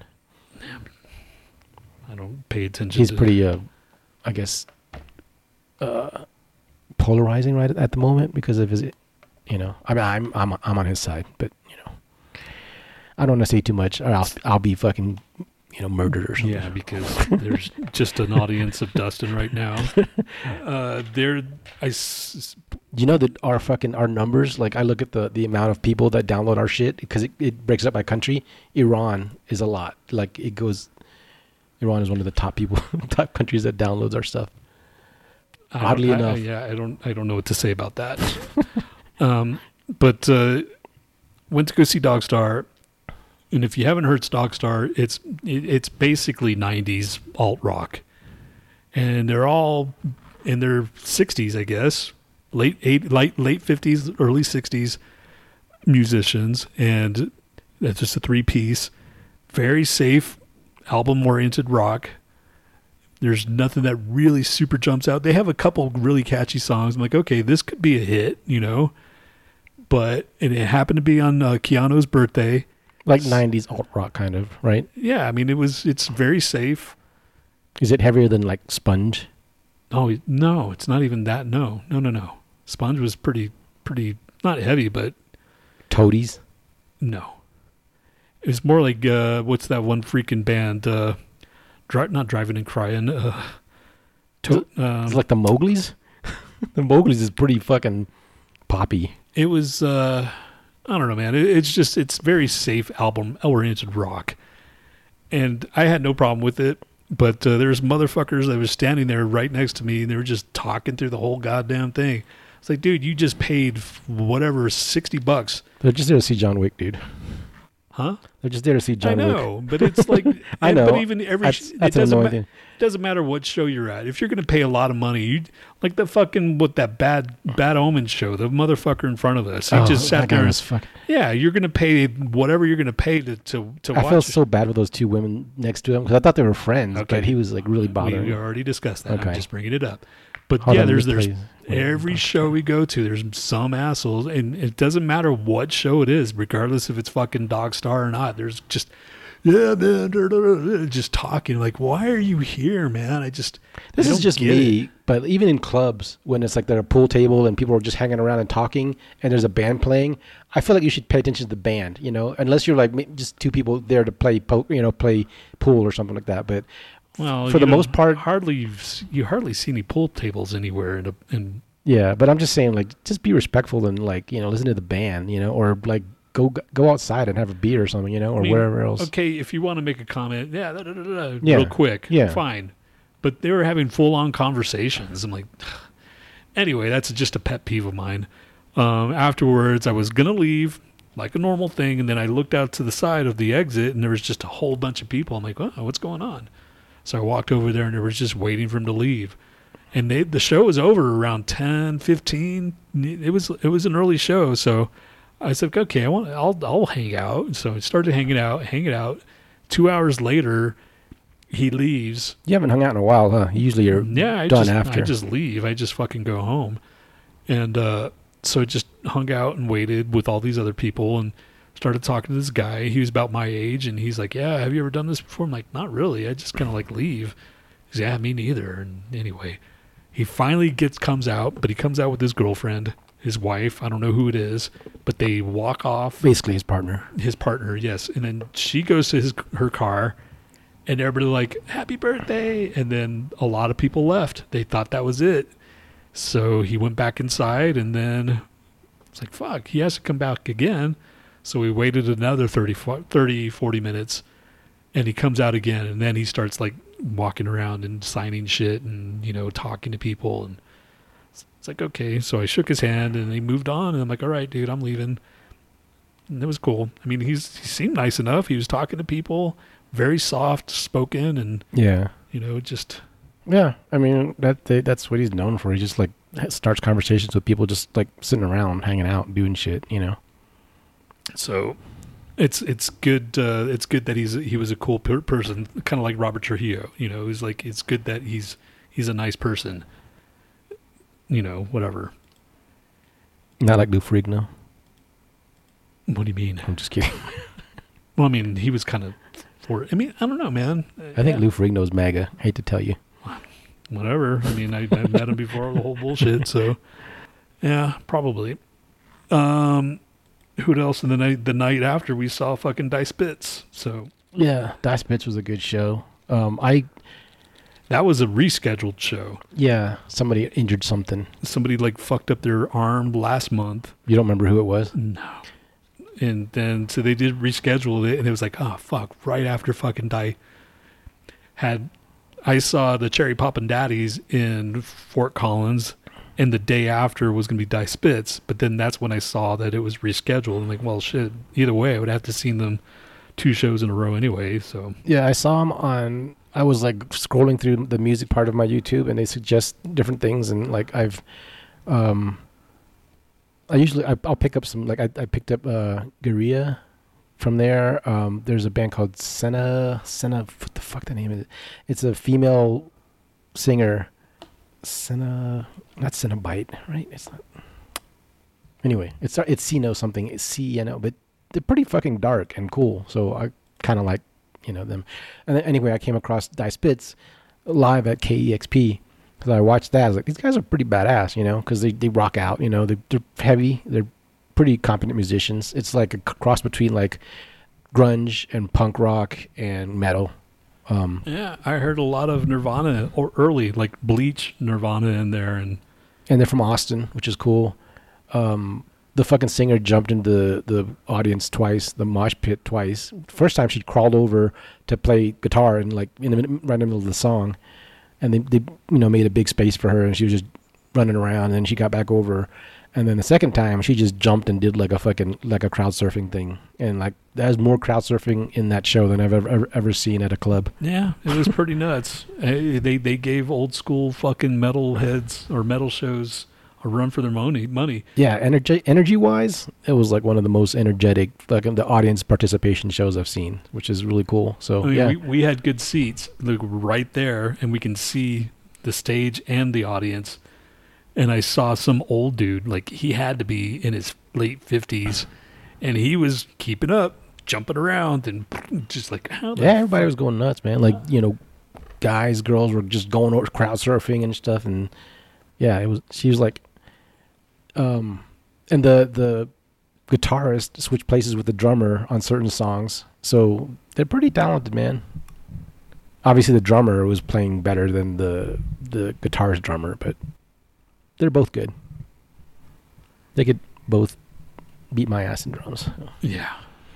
I don't pay attention. He's to pretty, uh, I guess, uh, polarizing right at the moment because of his, you know. I mean, I'm I'm I'm on his side, but you know, I don't want to say too much, or I'll I'll be fucking, you know, murdered or something. Yeah, because there's just an audience of Dustin right now. Uh, there, I. S- You know that our fucking our numbers, like I look at the the amount of people that download our shit because it, it breaks it up by country. Iran is a lot. Like it goes, Iran is one of the top people, top countries that downloads our stuff. I don't- Oddly I- enough. I- yeah, I don't, I don't know what to say about that. um, but uh, went to go see Dogstar, and if you haven't heard Dogstar, it's it, it's basically nineties alt rock, and they're all in their sixties, I guess, late eight, late late fifties, early sixties musicians, and that's just a three piece, very safe album oriented rock. There's nothing that really super jumps out. They have a couple really catchy songs. I'm like, okay, this could be a hit, you know. But and it happened to be on uh, Keanu's birthday. Like nineties alt rock kind of, right? Yeah, I mean, it was. It's very safe. Is it heavier than like Sponge? Oh no, it's not even that. No, no, no, no. Sponge was pretty, pretty not heavy, but Toadies? no. It was more like uh, what's that one freaking band? Uh, dri- not driving and crying. Uh, to- um, It's like the Mowgli's? The Mowgli's is pretty fucking poppy. It was, uh, I don't know, man. It, it's just, it's very safe album oriented rock. And I had no problem with it, but uh, there's motherfuckers that were standing there right next to me and they were just talking through the whole goddamn thing. It's like, dude, you just paid whatever, sixty bucks. They're just there to see John Wick, dude. Huh? They're just there to see John I Wick. know, but it's like I and- know. But even every That's- sh- that's it an doesn't annoying ma- thing. doesn't matter what show you're at. If you're going to pay a lot of money, you like the fucking what that bad bad omen show, the motherfucker in front of us. He Oh, just sat that guy there. was fuck. Yeah, you're going to pay whatever you're going to pay to to to I watch. felt it. so bad with those two women next to him because I thought they were friends, Okay. but he was like really bothering. We me. already discussed that. I'm Okay. just bringing it up. But Hold yeah, on, let there's me there's play- whatever. every show we go to, there's some assholes, and it doesn't matter what show it is, regardless if it's fucking Dog Star or not. There's just yeah, man, da, da, da, da, just talking like, why are you here, man? I just This I is don't just get me, it. but even in clubs when it's like they're a pool table and people are just hanging around and talking, and there's a band playing, I feel like you should pay attention to the band, you know, unless you're like ma- just two people there to play, po- you know, play pool or something like that. But Well, for you the know, most part- hardly you've- you hardly see any pool tables anywhere. In, a, in yeah, but I'm just saying, like, just be respectful and like, you know, listen to the band, you know, or like go go outside and have a beer or something, you know, or I mean, wherever else. Okay, if you want to make a comment, yeah, da, da, da, da, Yeah, real quick, yeah. fine. But they were having full on conversations. I'm like, anyway, that's just a pet peeve of mine. Um, afterwards, I was gonna leave like a normal thing, and then I looked out to the side of the exit, and there was just a whole bunch of people. I'm like, oh, what's going on? So I walked over there, and they were just waiting for him to leave. And they, the show was over around ten, fifteen. It was it was an early show, so I said, okay, I want, I'll, I'll hang out. So I started hanging out, hanging out. Two hours later, he leaves. You haven't hung out in a while, huh? Usually you're Yeah, I done just, after. I just leave. I just fucking go home. And uh, so I just hung out and waited with all these other people and started talking to this guy. He was about my age, and he's like, yeah, have you ever done this before? I'm like, not really. I just kind of like leave. He's yeah, me neither. And anyway, he finally gets comes out, but he comes out with his girlfriend, his wife. I don't know who it is, but they walk off. Basically his partner. His partner, yes. And then she goes to his her car, and everybody like, happy birthday. And then a lot of people left. They thought that was it. So he went back inside, and then it's like, fuck, he has to come back again. So we waited another thirty, thirty, forty minutes, and he comes out again. And then he starts like walking around and signing shit and, you know, talking to people. And it's like, okay. So I shook his hand, and he moved on. And I'm like, all right, dude, I'm leaving. And it was cool. I mean, he's he seemed nice enough. He was talking to people, very soft spoken, and, Yeah. you know, just... Yeah, I mean that they, that's what he's known for. He just like starts conversations with people, just like sitting around, hanging out, doing shit. You know. So it's it's good. Uh, it's good that he's he was a cool per- person, kind of like Robert Trujillo. You know, he's like it's good that he's he's a nice person. You know, whatever. Not like Lou Ferrigno. What do you mean? I'm just kidding. Well, I mean, he was kind of for. I mean, I don't know, man. I think Yeah, Lou Ferrigno's MAGA. Hate to tell you. whatever. I mean, I, I met him before the whole bullshit. So, yeah, probably. Um, who else? And the night the night after, we saw fucking Dice Bits. So Yeah, Dice Bits was a good show. Um, I that was a rescheduled show. yeah, somebody injured something. Somebody like fucked up their arm last month. You don't remember who it was? No. And then so they did reschedule it, and it was like, oh fuck! Right after fucking Die had, I saw the Cherry Poppin' Daddies in Fort Collins, and the day after was gonna be Die Spitz. But then that's when I saw that it was rescheduled. I'm like, well, shit. Either way, I would have to seen them two shows in a row anyway. So Yeah, I saw him on. I was like scrolling through the music part of my YouTube, and they suggest different things, and like I've, um, I usually I, I'll pick up some like I, I picked up uh Guerilla from there. Um, there's a band called Senna Senna. What the fuck the name is it? It's a female singer. Senna, not Cenobite, right? It's not. Anyway, it's it's Cino something. It's C N O, but they're pretty fucking dark and cool. So I kind of like, you know, them. And then anyway, I came across Dice Bits live at K E X P because I watched that. I was like, these guys are pretty badass, you know, because they, they rock out, you know, they, they're heavy. They're pretty competent musicians. It's like a c- cross between like grunge and punk rock and metal. Um, yeah, I heard a lot of Nirvana or early like Bleach Nirvana in there, and and they're from Austin, which is cool. Um, the fucking singer jumped into the audience twice, the mosh pit twice. First time she crawled over to play guitar and like in the mid- right in the middle of the song, and they, they you know made a big space for her, and she was just running around. And then she got back over, And then the second time, she just jumped and did like a fucking like a crowd surfing thing, and like there's more crowd surfing in that show than I've ever ever, ever seen at a club. Yeah, it was pretty nuts. Uh, They they gave old school fucking metal heads or metal shows a run for their money. Money. Yeah, energy energy wise, it was like one of the most energetic like the audience participation shows I've seen, which is really cool. So I mean, yeah, we, we had good seats, like right there, and we can see the stage and the audience. And I saw some old dude, like he had to be in his late fifties, and he was keeping up, jumping around, and just like, how the yeah, everybody was going nuts, man. Like you know, guys, girls were just going over crowd surfing and stuff, and yeah, it was. She was like, um, and the the guitarist switched places with the drummer on certain songs, so they're pretty talented, man. Obviously, the drummer was playing better than the the guitarist drummer, but they're both good. They could both beat my ass in drums. Yeah.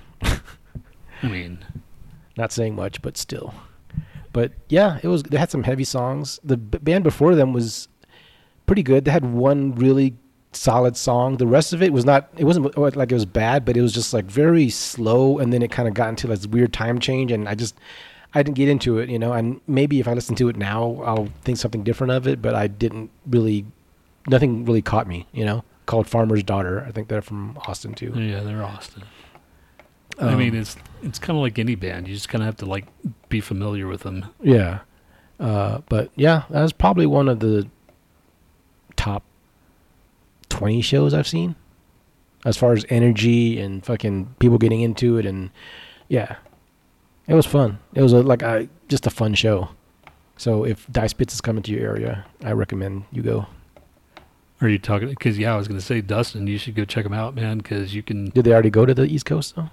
I mean, Not saying much, but still. But yeah, it was. They had some heavy songs. The b- band before them was pretty good. They had one really solid song. The rest of it was not. It wasn't like it was bad, but it was just like very slow. And then it kind of got into like this weird time change, and I just I didn't get into it, you know. And maybe if I listen to it now, I'll think something different of it. But I didn't really. Nothing really caught me, you know. Called Farmer's Daughter. I think they're from Austin too. yeah, they're Austin. Um, I mean, it's it's kind of like any band. You just kind of have to like be familiar with them. Yeah. Uh, but yeah, that was probably one of the top twenty shows I've seen as far as energy and fucking people getting into it. And yeah, it was fun. It was a, like a, just a fun show. So if Dice Pits is coming to your area, I recommend you go. Are you talking? Because yeah, I was going to say, Dustin, you should go check them out, man. Because you can. Did they already go to the East Coast though?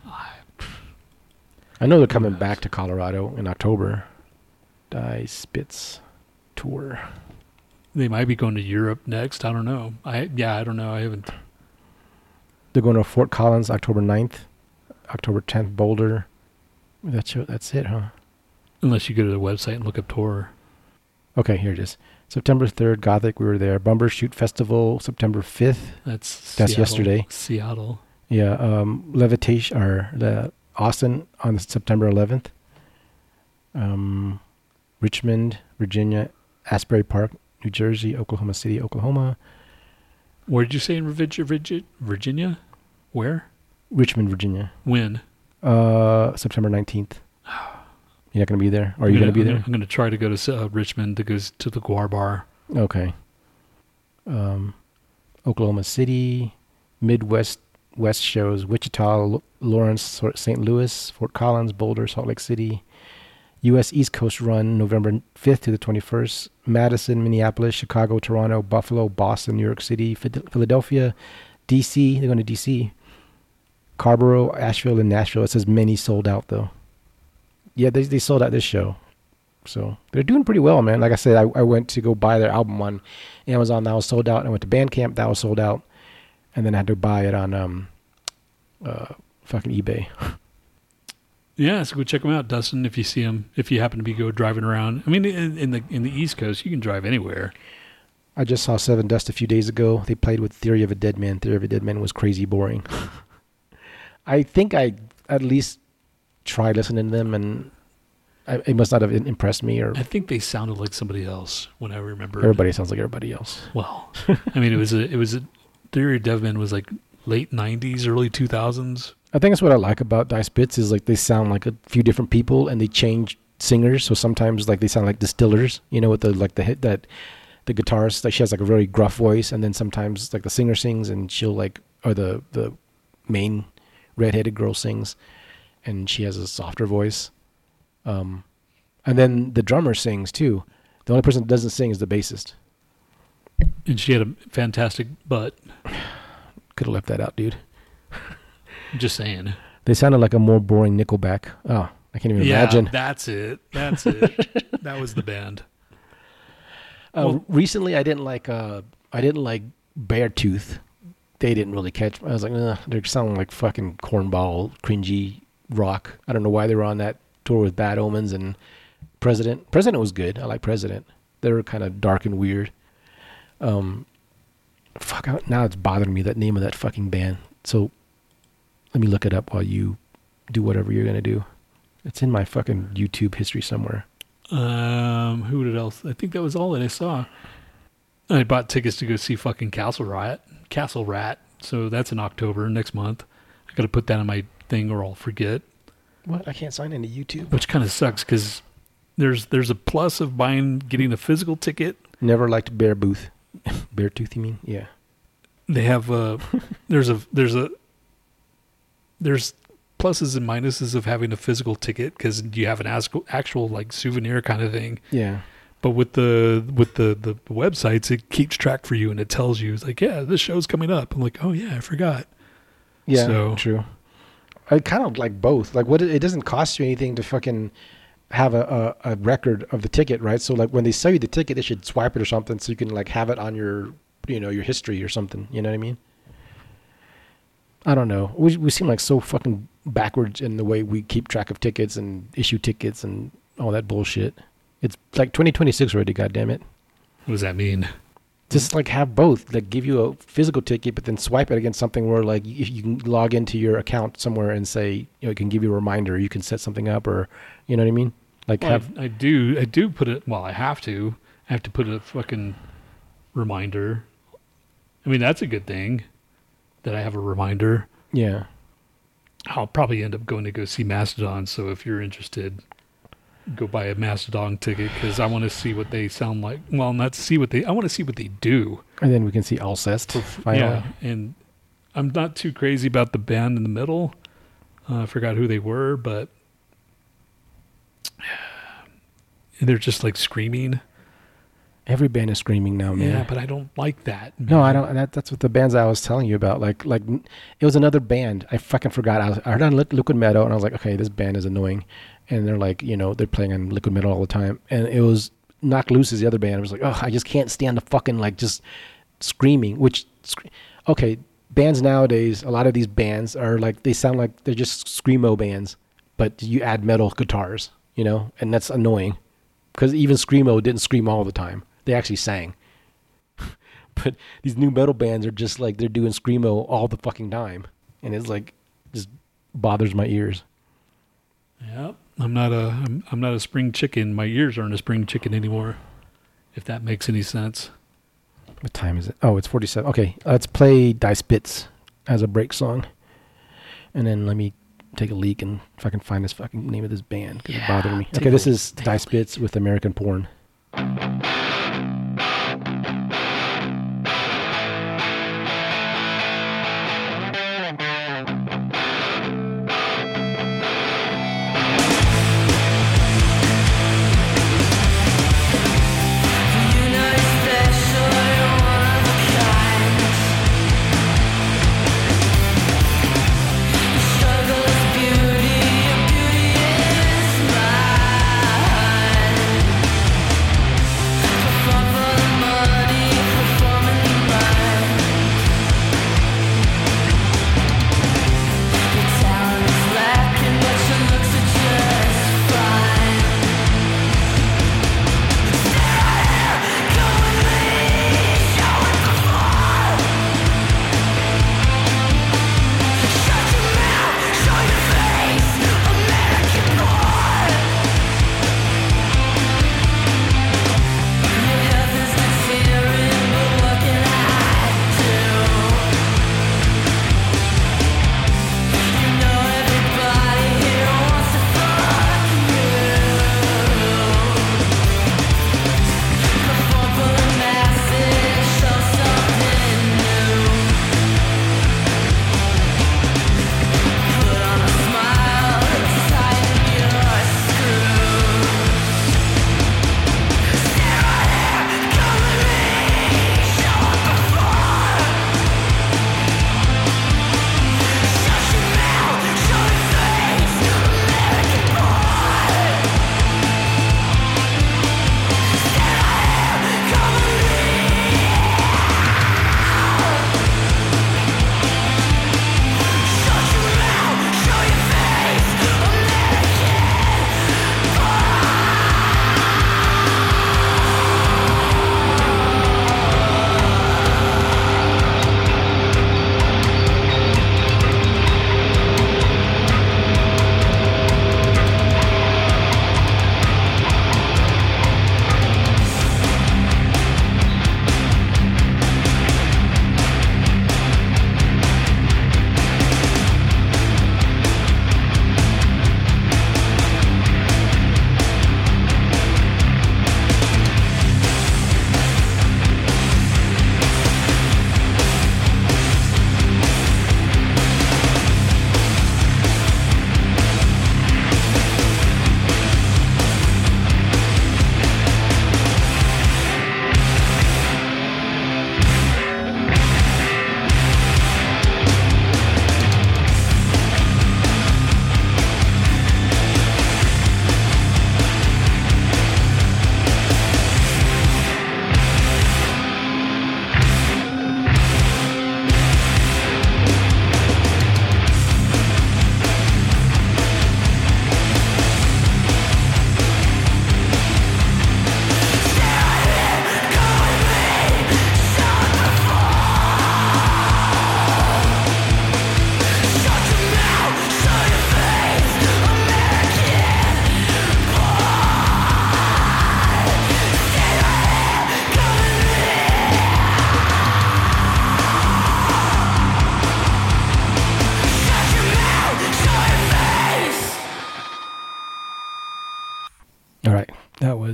I know they're coming back to Colorado in October. Dice Spits tour. They might be going to Europe next. I don't know. I yeah, I don't know. I haven't. They're going to Fort Collins October ninth, October tenth Boulder. That's that's it, huh? Unless you go to the website and look up tour. Okay, here it is. September third, Gothic, we were there. Bumbershoot Festival, September fifth. That's That's Seattle, yesterday. Seattle. Yeah, um, Levitation, or the Austin on September eleventh. Um, Richmond, Virginia, Asbury Park, New Jersey, Oklahoma City, Oklahoma. Where did you say in Virginia? Virginia? Where? Richmond, Virginia. When? Uh, September nineteenth. You're not going to be there? Or are you going to be I'm there? Gonna, I'm going to try to go to uh, Richmond to go s- to the Guar Bar. Okay. Um, Oklahoma City, Midwest West shows, Wichita, L- Lawrence, Saint Louis, Fort Collins, Boulder, Salt Lake City. U S East Coast run November fifth to the twenty-first. Madison, Minneapolis, Chicago, Toronto, Buffalo, Boston, New York City, Philadelphia, D C. They're going to D C. Carborough, Asheville, and Nashville. It says many sold out though. Yeah, they they sold out this show. So they're doing pretty well, man. Like I said, I, I went to go buy their album on Amazon. That was sold out. I went to Bandcamp. That was sold out. And then I had to buy it on um, uh, fucking eBay. Yeah, so go check them out, Dustin. If you see them, if you happen to be go driving around. I mean, in, in the in the East Coast, you can drive anywhere. I just saw Seven Dust a few days ago. They played with Theory of a Dead Man. Theory of a Dead Man was crazy boring. I think I at least tried listening to them, and I, it must not have impressed me. Or I think they sounded like somebody else when I remember. everybody sounds like everybody else. Well, I mean, it was a it was a Theory of Dead Man was like late nineties, early two thousands. I think that's what I like about Dice Pits is like they sound like a few different people, and they change singers. So sometimes like they sound like Distillers, you know, with the like the hit that the guitarist, like she has like a very gruff voice, and then sometimes like the singer sings and she'll like, or the the main redheaded girl sings and she has a softer voice. Um, and then the drummer sings too. The only person that doesn't sing is the bassist. And she had a fantastic butt. Could have left that out, dude. Just saying. They sounded like a more boring Nickelback. Oh, I can't even Yeah, imagine. that's it. That's it. That was the band. Uh, Well- recently, I didn't like. Uh, I didn't like Beartooth. They didn't really catch. I was like, Ugh, they're sounding like fucking cornball, cringy rock. I don't know why they were on that tour with Bad Omens and President. President was good. I like President. They were kind of dark and weird. Um, fuck out now it's bothering me, that name of that fucking band. So let me look it up while you do whatever you're gonna do. It's in my fucking YouTube history somewhere. Um, who did else? I think that was all that I saw. I bought tickets to go see fucking Castle Rat. Castle Rat. So that's in October next month. I got to put that on my thing or I'll forget. What? I can't sign into YouTube. Which kind of sucks because there's there's a plus of buying getting a physical ticket. Never liked Bear Booth. Bear Tooth, you mean? Yeah. They have a there's a there's a there's pluses and minuses of having a physical ticket because you have an actual, actual like souvenir kind of thing. Yeah. But with the with the, the websites, it keeps track for you and it tells you, it's like, yeah, this show's coming up. I'm like, oh yeah, I forgot. Yeah, so, true. I kind of like both. Like, what it doesn't cost you anything to fucking have a, a, a record of the ticket, right? So like when they sell you the ticket, they should swipe it or something so you can like have it on your, you know, your history or something. You know what I mean? I don't know. We we seem like so fucking backwards in the way we keep track of tickets and issue tickets and all that bullshit. It's like twenty twenty-six already, goddammit. What does that mean? Just like have both. Like give you a physical ticket, but then swipe it against something where like you, you can log into your account somewhere and say, you know, it can give you a reminder. You can set something up, or you know what I mean? Like well, have. I, I do. I do put it. Well, I have to. I have to put a fucking reminder. I mean, that's a good thing that I have a reminder. Yeah. I'll probably end up going to go see Mastodon. So if you're interested, go buy a Mastodon ticket because I want to see what they sound like. Well, not see what they. I want to see what they do. And then we can see Alcest. Finally. Yeah, and I'm not too crazy about the band in the middle. Uh, I forgot who they were, but they're just like screaming. Every band is screaming now, man. Yeah, but I don't like that. Man. No, I don't. That, that's what the bands I was telling you about. Like, like it was another band. I fucking forgot. I, was, I heard on Liquid Metal, and I was like, okay, this band is annoying. And they're like, you know, they're playing on Liquid Metal all the time. And it was Knock Loose is the other band. I was like, oh, I just can't stand the fucking like just screaming. Which, okay, bands nowadays, a lot of these bands are like they sound like they're just screamo bands, but you add metal guitars, you know, and that's annoying because even screamo didn't scream all the time. They actually sang. But these new metal bands are just like they're doing screamo all the fucking time, and it's like just bothers my ears. Yep, I'm not a I'm, I'm not a spring chicken. My ears aren't a spring chicken anymore. If that makes any sense. What time is it? Oh, it's forty-seven. Okay, let's play Die Spitz as a break song, and then let me take a leak and if I can find this fucking name of this band because yeah, it bothered me. Okay, this is Die Spitz with American Porn. Beauty, beauty is mine.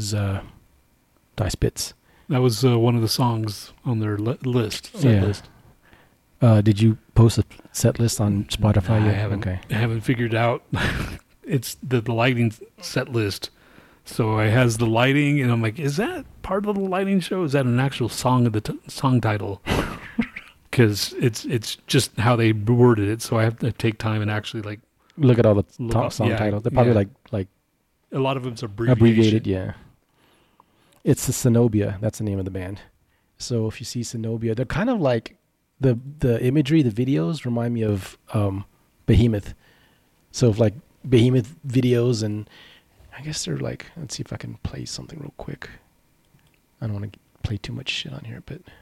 was uh, Die Spitz. That was uh, one of the songs on their li- list. Set Yeah. list. Uh, did you post a set list on Spotify Nah, yet? I haven't. Okay. I haven't figured out. It's the, the lighting set list. So it has the lighting, and I'm like, is that part of the lighting show? Is that an actual song of the t- song title? Because it's it's just how they worded it. So I have to take time and actually like Look at all the Look top up- song yeah, titles. They're probably yeah. like like a lot of them's abbreviation. abbreviated. Yeah. It's the Cenobia. That's the name of the band. So if you see Cenobia, they're kind of like the the imagery, the videos remind me of um, Behemoth. So if like Behemoth videos, and I guess they're like, let's see if I can play something real quick. I don't want to play too much shit on here, but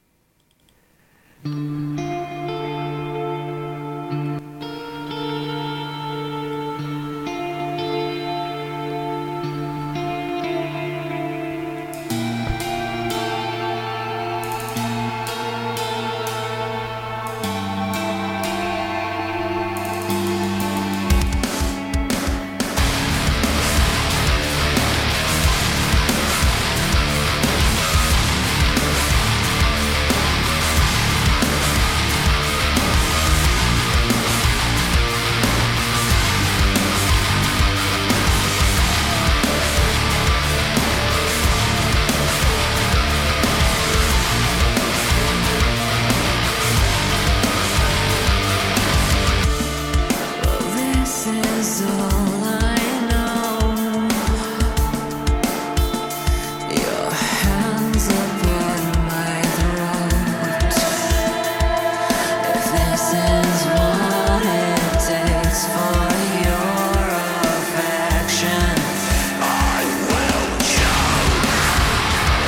This is all I know. Your hands upon my throat. If this is what it takes for your affection, I will choke.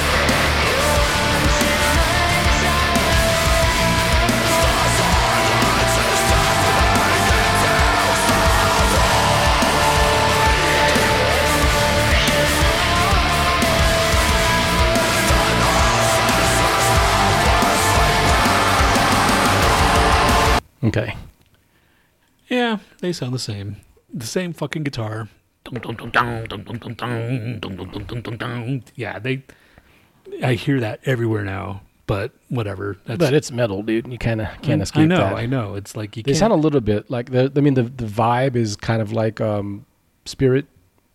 okay. Yeah, they sound the same. The same fucking guitar. Dun, dun, dun, dun, dun, dun, dun, dun, dun, dun, dun, dun, dun, dun. Yeah, they. I hear that everywhere now, but whatever. That's, But it's metal, dude. You kind of can't escape I know, that. I know. It's like you They can't. sound a little bit like the. I mean, the the vibe is kind of like um, Spirit.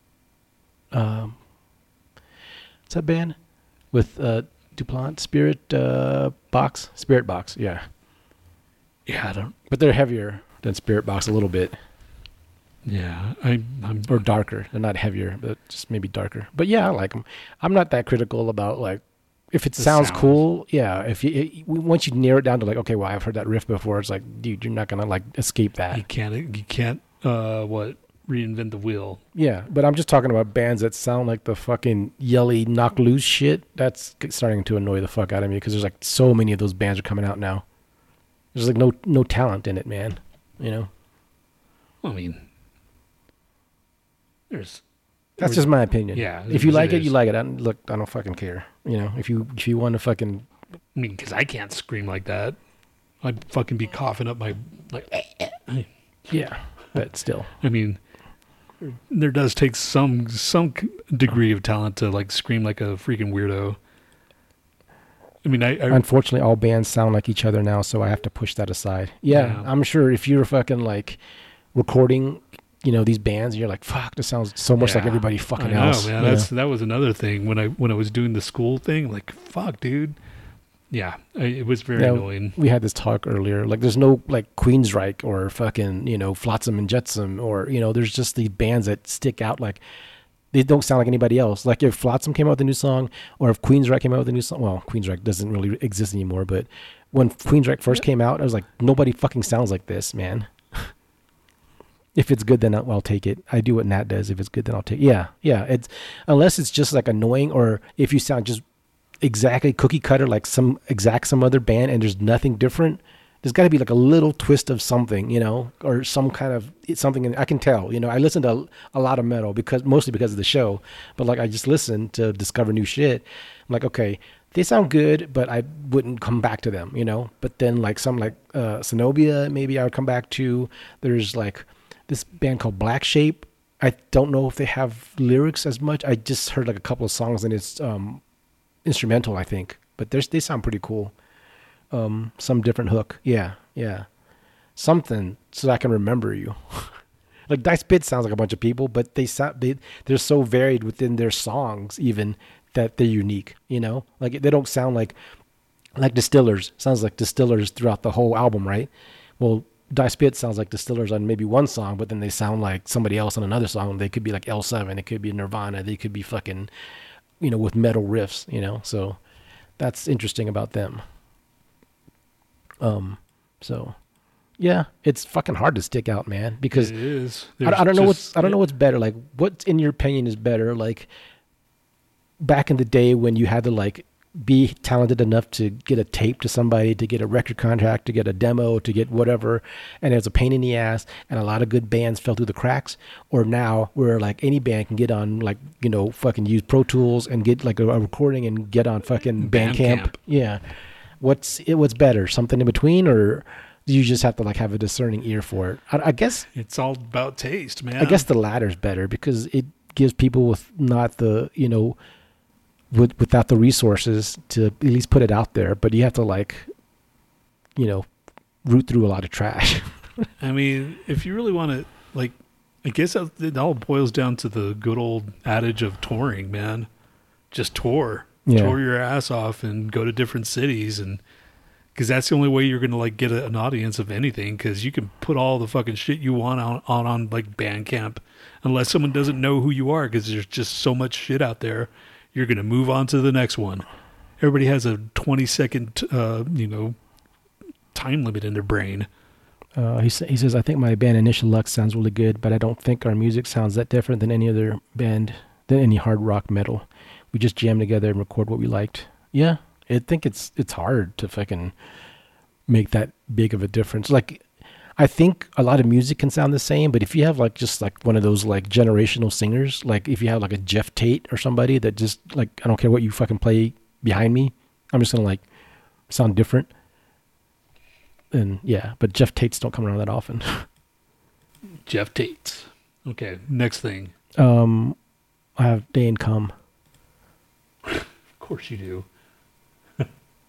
Um, what's that band with uh, Dupont? Spirit uh, Box. Spirit Box. Yeah, yeah, I don't. but they're heavier than Spirit Box a little bit, Yeah, I, I'm. or darker. They're not heavier, but just maybe darker. But yeah, I like them. I'm not that critical about like if it The sounds sound. cool. Yeah, if you it, once you narrow it down to like, okay, well, I've heard that riff before. It's like, dude, you're not gonna like escape that. You can't. You can't. Uh, what? Reinvent the wheel. Yeah, but I'm just talking about bands that sound like the fucking yelly knock loose shit. That's starting to annoy the fuck out of me because there's like so many of those bands are coming out now. There's like no no talent in it, man. You know, I mean, there's. that's just my opinion. Yeah, if you it like it, is. you like it. I don't, look, I don't fucking care. You know, if you if you want to fucking I mean, because I can't scream like that. I'd fucking be coughing up my like. yeah, but still, I mean, there does take some some degree of talent to like scream like a freaking weirdo. I mean, I, I unfortunately, all bands sound like each other now, so I have to push that aside. Yeah, Yeah. I'm sure if you're fucking like recording, you know, these bands, you're like, fuck, this sounds so much like Yeah. everybody fucking I know, else. man. you know? That's that was another thing when I when I was doing the school thing. Like, fuck, dude. Yeah, I, it was very Yeah, annoying. We had this talk earlier. Like, there's no like Queensryche or fucking, you know, Flotsam and Jetsam, or you know, there's just these bands that stick out. Like, they don't sound like anybody else. Like, if Flotsam came out with a new song, or if Queensryche came out with a new song. Well, Queensryche doesn't really exist anymore, but when Queensryche first came out, I was like, nobody fucking sounds like this, man. If it's good, then I'll, I'll take it. I do what Nat does. If it's good, then I'll take it. Yeah, yeah. It's unless it's just like annoying, or if you sound just exactly cookie cutter like some exact some other band and there's nothing different, there's got to be like a little twist of something, you know, or some kind of it's something. And I can tell, you know, I listen to a lot of metal because mostly because of the show, but like I just listen to discover new shit. I'm like, okay, they sound good, but I wouldn't come back to them, you know. But then like some like uh Cenobia, maybe I would come back to. There's like this band called Black Shape. I don't know if they have lyrics as much. I just heard like a couple of songs and it's um, instrumental, I think. But there's they sound pretty cool. Um, some different hook. Yeah, yeah. Something so I can remember you. Like Die Spit sounds like a bunch of people, but they sound they they're so varied within their songs even that they're unique. You know, like they don't sound like like Distillers. Sounds like Distillers throughout the whole album, right? Well, Die Spit sounds like Distillers on maybe one song, but then they sound like somebody else on another song. They could be like L seven, it could be Nirvana, they could be fucking, you know, with metal riffs, you know. So that's interesting about them. Um, so yeah, it's fucking hard to stick out, man, because It is. I, I don't know what's I don't know what's better. Like, what in your opinion is better? Like, back in the day when you had to like be talented enough to get a tape to somebody, to get a record contract, to get a demo, to get whatever, and it was a pain in the ass, and a lot of good bands fell through the cracks. Or now, where like any band can get on, like, you know, fucking use Pro Tools and get like a, a recording and get on fucking Bandcamp. Bandcamp. Yeah, what's it? What's better? Something in between, or do you just have to like have a discerning ear for it? I, I guess. It's all about taste, man. I guess the latter's better because it gives people with not the, you know, with, without the resources to at least put it out there, but you have to like, you know, root through a lot of trash. I mean, if you really want to, like, I guess it all boils down to the good old adage of touring, man. Just tour. Yeah. Tour your ass off and go to different cities, and because that's the only way you're going to like get a, an audience of anything, because you can put all the fucking shit you want on, on, on like Bandcamp, unless someone doesn't know who you are, because there's just so much shit out there. You're going to move on to the next one. Everybody has a twenty second, uh, you know, time limit in their brain. Uh, he, sa- he says, I think my band Initial Lux sounds really good, but I don't think our music sounds that different than any other band, than any hard rock metal. We just jam together and record what we liked. Yeah, I think it's it's hard to fucking make that big of a difference. Like, I think a lot of music can sound the same, but if you have like just like one of those like generational singers, like if you have like a Jeff Tate or somebody that just like, I don't care what you fucking play behind me, I'm just gonna like sound different. And yeah, but Jeff Tates don't come around that often. Jeff Tate. Okay, next thing. um, I have Day and Come. Of course you do.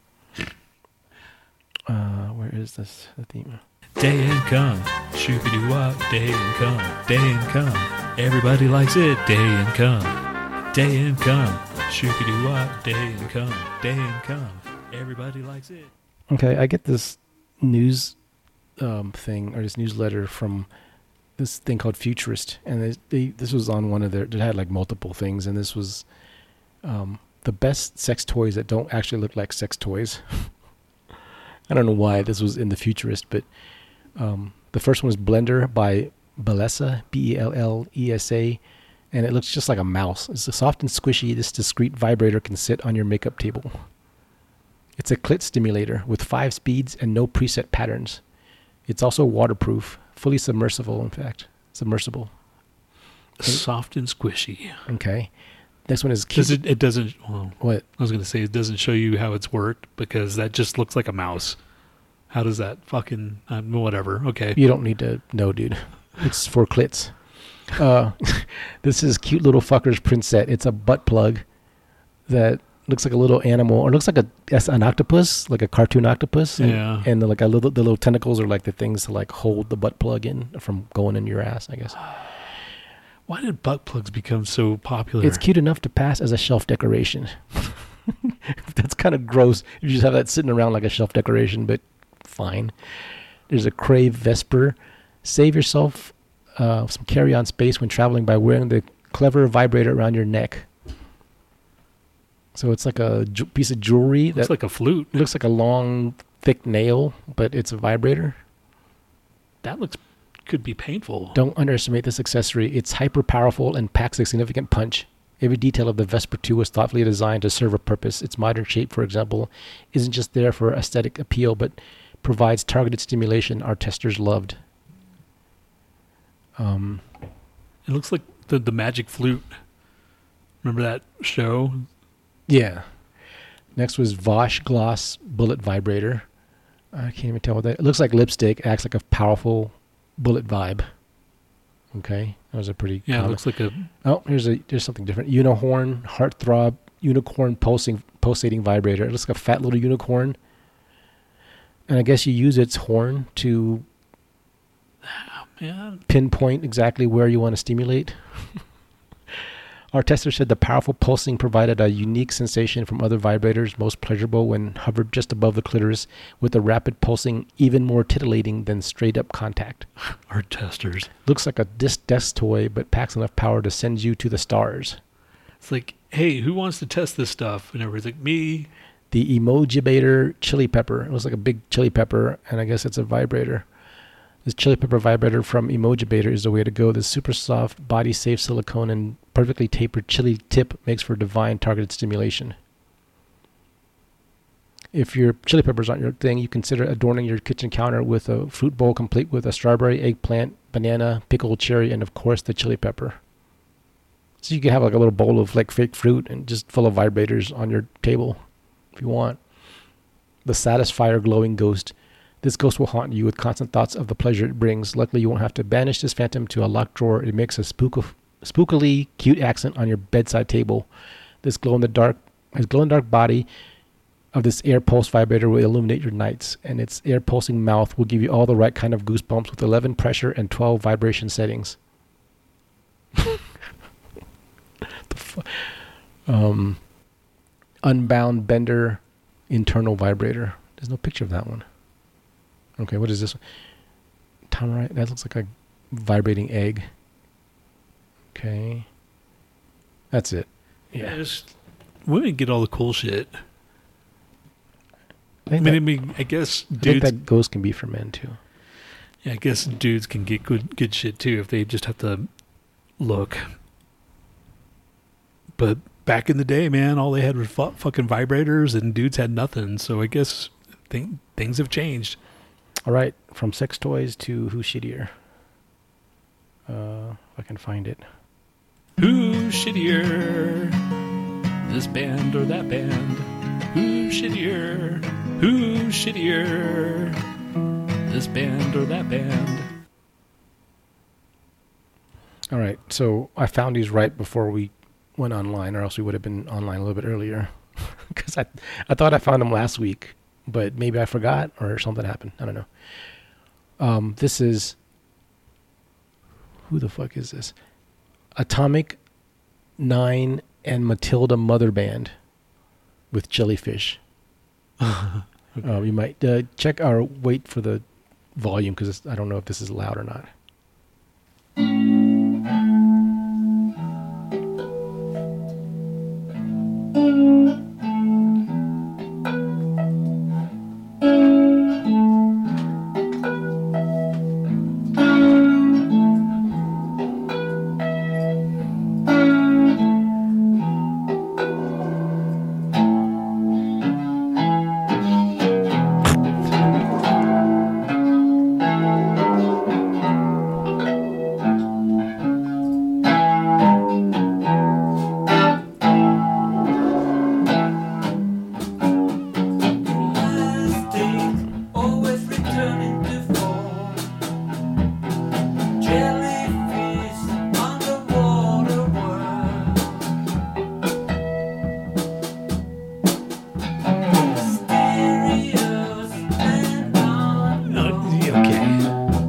Uh, where is this the theme? Day and come, shooby doo wop, day and come, day and come. Everybody likes it, day and come. Day and come, shooby doo wop, day and come, day and come. Everybody likes it. Okay, I get this news um, thing or this newsletter from this thing called Futurist, and they, they this was on one of their. They had like multiple things, and this was um, the best sex toys that don't actually look like sex toys. I don't know why this was in the Futurist, but um, the first one is Blender by Bellesa, B E L L E S A, and it looks just like a mouse. It's a soft and squishy. This discrete vibrator can sit on your makeup table. It's a clit stimulator with five speeds and no preset patterns. It's also waterproof, fully submersible, in fact. Submersible. Soft and squishy. Okay. Next one is cute. Does it, it doesn't, well, What? I was going to say it doesn't show you how it's worked, because that just looks like a mouse. How does that fucking, um, whatever. Okay. You don't need to know, dude. It's for clits. Uh, this is Cute Little Fuckers print set. It's a butt plug that looks like a little animal, or looks like a as an octopus, like a cartoon octopus. And, Yeah. and the, like a little, the little tentacles are like the things to like hold the butt plug in from going in your ass, I guess. Why did butt plugs become so popular? It's cute enough to pass as a shelf decoration. That's kind of gross. You just have that sitting around like a shelf decoration, but fine. There's a Crave Vesper. Save yourself uh, some carry-on space when traveling by wearing the clever vibrator around your neck. So it's like a ju- piece of jewelry Looks that like a flute. looks like a long, thick nail, but it's a vibrator. That looks, could be painful. Don't underestimate this accessory. It's hyper powerful and packs a significant punch. Every detail of the Vesper two was thoughtfully designed to serve a purpose. Its modern shape, for example, isn't just there for aesthetic appeal, but provides targeted stimulation our testers loved. Um, It looks like the, the magic flute. Remember that show? yeah. Next was Vosh Gloss Bullet Vibrator. I can't even tell what that. It looks like lipstick. Acts like a powerful bullet vibe. Okay, that was a pretty. Yeah, it common- looks like a Oh, here's a here's something different. Unihorn heartthrob unicorn pulsing pulsating vibrator. It looks like a fat little unicorn. And I guess you use its horn to yeah. pinpoint exactly where you want to stimulate. Our tester said the powerful pulsing provided a unique sensation from other vibrators, most pleasurable when hovered just above the clitoris, with the rapid pulsing even more titillating than straight-up contact. Our testers. Looks like a disc desk toy, but packs enough power to send you to the stars. It's like, hey, who wants to test this stuff? And everybody's like, me. The Emojibator chili pepper. It looks like a big chili pepper, and I guess it's a vibrator. This chili pepper vibrator from Emojibator is the way to go. This super soft, body-safe silicone and perfectly tapered chili tip makes for divine targeted stimulation. If your chili peppers aren't your thing, you consider adorning your kitchen counter with a fruit bowl complete with a strawberry, eggplant, banana, pickled cherry, and of course the chili pepper. So you can have like a little bowl of like fake fruit and just full of vibrators on your table if you want. The Satisfier glowing ghost. This ghost will haunt you with constant thoughts of the pleasure it brings. Luckily, you won't have to banish this phantom to a locked drawer. It makes a spook spookily cute accent on your bedside table. This glow-in-the-dark, his glow-in-the-dark body of this air pulse vibrator will illuminate your nights, and its air pulsing mouth will give you all the right kind of goosebumps with eleven pressure and twelve vibration settings. the fu- um, Unbound Bender internal vibrator. There's no picture of that one. Okay, what is this one? Tamarite. That looks like a vibrating egg. Okay. That's it. Yeah. Just, women get all the cool shit. I I think, mean, I that, mean, I guess I think dudes. that ghost can be for men too. Yeah, I guess dudes can get good good shit too if they just have to look. But back in the day, man, all they had was fu- fucking vibrators, and dudes had nothing. So I guess th- things have changed. All right, from sex toys to who's shittier. Uh, if I can find it. Who's shittier? This band or that band? Who's shittier? Who's shittier? This band or that band? All right, so I found these right before we went online, or else we would have been online a little bit earlier. Because I, I thought I found them last week, but maybe I forgot or something happened. I don't know. Um, this is... Who the fuck is this? Atomic Nine and Matilda Mother Band with jellyfish. uh, you might uh, check or wait for the volume because I don't know if this is loud or not. Always returning to form. Jellyfish underwater world. Mysterious and unknown. Okay.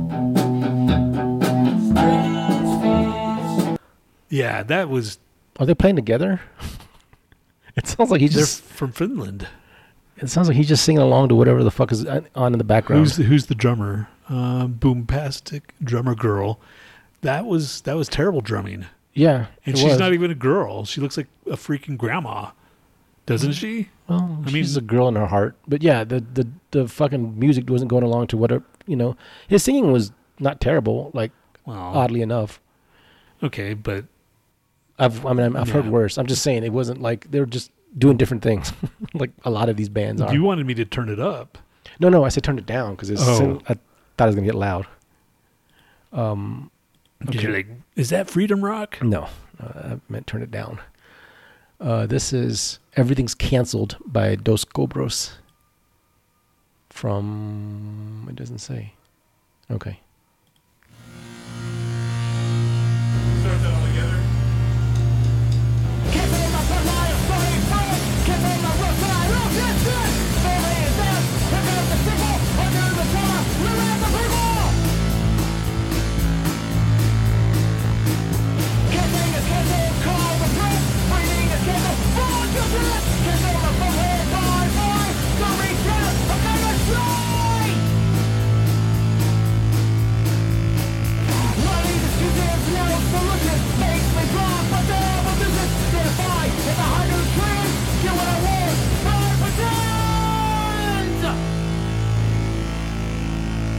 Strange fish. Yeah, that was. Are they playing together? It sounds like he's They're just. from Finland. It sounds like he's just singing along to whatever the fuck is on in the background. Who's the, who's the drummer? Uh, Boompastic drummer girl. That was that was terrible drumming. yeah, And it she's was. not even a girl. She looks like a freaking grandma, doesn't she? Well, I she's mean- a girl in her heart, but yeah, the the the fucking music wasn't going along to whatever. You know, his singing was not terrible, like Well, oddly enough. okay, but I've I mean I've heard Yeah. worse. I'm just saying it wasn't like they were just doing different things, like a lot of these bands are. you wanted me to turn it up. No, no, I said turn it down because it's. Oh. I thought it was gonna get loud. Um, Okay. You're like, is that freedom rock? no, uh, I meant turn it down. Uh, this is Everything's Cancelled by Dos Cobros. From it doesn't say. Okay.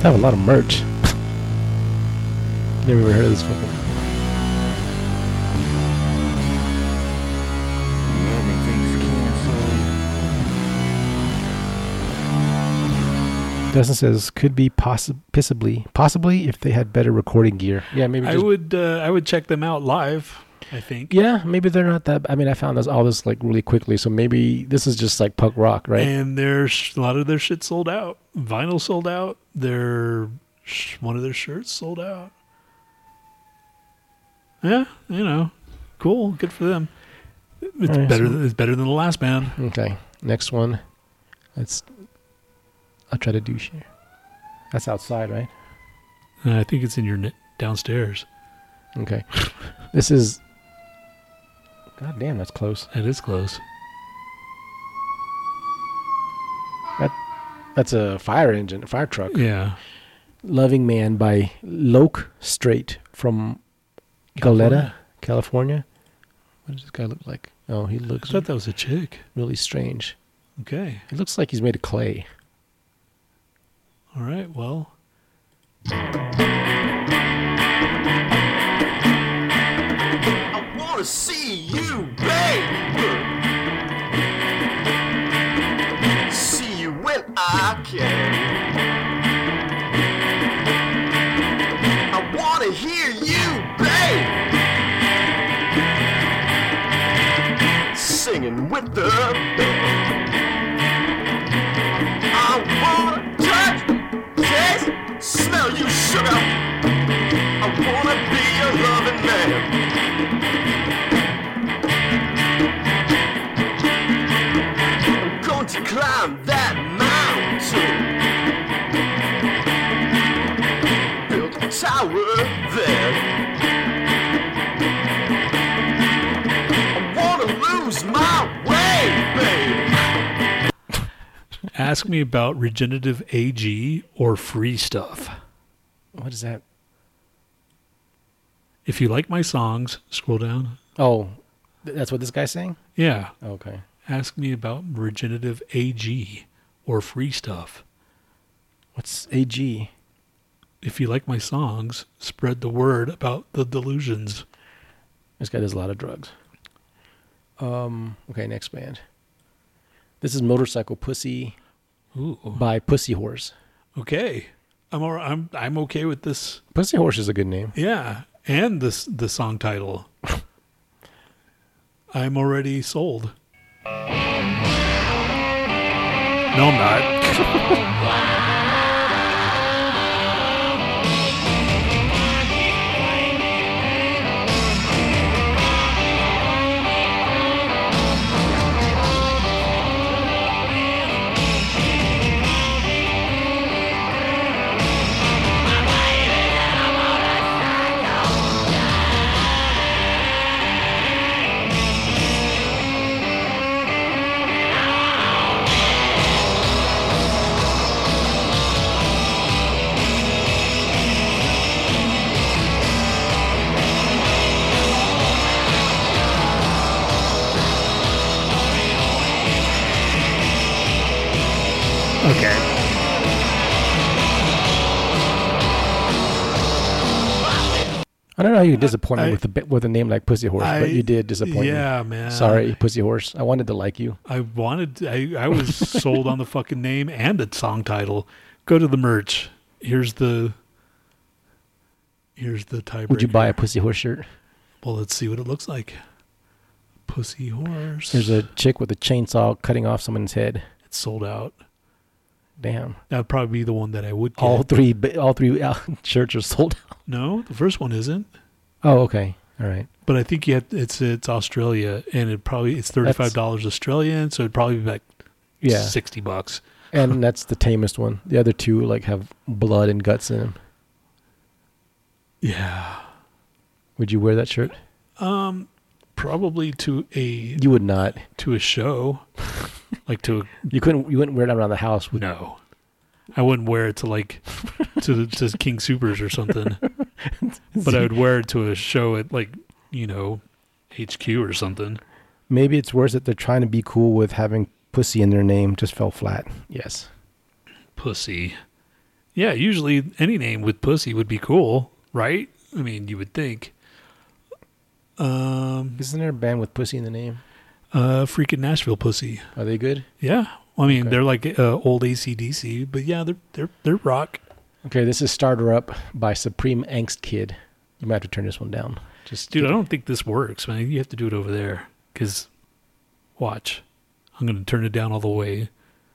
I have a lot of merch. Never even heard of this fucking. Everything's canceled. Dustin says could be possi- possibly possibly if they had better recording gear. Yeah, maybe. I Just, would uh, I would check them out live. I think. yeah, maybe they're not that. I mean, I found this all this like really quickly, so maybe this is just like punk rock, right? And there's a lot of their shit sold out. Vinyl sold out. Their sh- one of their shirts sold out. Yeah, you know, cool, good for them. It's All right, better. so- Than, it's better than the last band. Okay, next one. Let's. I'll try to do share. That's outside, right? Uh, I think it's in your n- downstairs. Okay. This is. God damn, that's close. It is close. That's a fire engine, a fire truck. Yeah. Loving Man by Loke Straight from Goleta, California. What does this guy look like? Oh, he I looks thought that was a chick. really strange. Okay. He looks like he's made of clay. All right. Well. I wanna see you, babe. See you when I can. I wanna hear you, babe. Singing with the band. I wanna touch, taste, smell you, sugar. I wanna be a loving man. I'm going to climb that mountain. Build a tower there. I wanna lose my way, babe. Ask me about Regenerative A G or free stuff. What is that? If you like my songs, scroll down. Oh, th- that's what this guy's saying? Yeah. Okay. Ask me about Regenerative A G or free stuff. What's A G? If you like my songs, spread the word about the delusions. This guy does a lot of drugs. Um. Okay, next band. This is Motorcycle Pussy Ooh. by Pussy Horse. Okay. I'm all, I'm I'm okay with this. Pussy Horse is a good name. Yeah, and this the song title. I'm already sold. No, I'm not. Okay. I don't know how you disappoint me I- with a bit with a name like Pussy Horse, I- but you did disappoint me. Yeah, man. Sorry, Pussy Horse. I wanted to like you. I wanted. I I was sold on the fucking name and the song title. Go to the merch. Here's the. Here's the tiebreaker. Would you buy a Pussy Horse shirt? Well, let's see what it looks like. Pussy Horse. There's a chick with a chainsaw cutting off someone's head. It's sold out. Damn. That would probably be the one that I would get. All three, ba- all three uh, shirts are sold out. No, the first one isn't. Oh, okay. All right. But I think you have, it's it's Australia, and it probably it's thirty five dollars Australian, so it'd probably be like Yeah. sixty bucks. And that's the tamest one. The other two like have blood and guts in them. Yeah. Would you wear that shirt? Um, probably to a You would not. to a show, like to a You couldn't. You wouldn't wear it around the house. With, no. I wouldn't wear it to like to to King Supers or something, but I would wear it to a show at like you know H Q or something. Maybe it's worse that they're trying to be cool with having pussy in their name. Just fell flat. Yes. Pussy. Yeah, usually any name with pussy would be cool, right? I mean, you would think. Um, Isn't there a band with pussy in the name? uh, freaking Nashville Pussy. Are they good? Yeah, well, I mean, Okay. they're like uh, old A C D C, but yeah, they're they're they're rock. Okay, this is Starter Up by Supreme Angst Kid. You might have to turn this one down. Just Dude, I don't think this works, man. You have to do it over there. Because, watch. I'm going to turn it down all the way.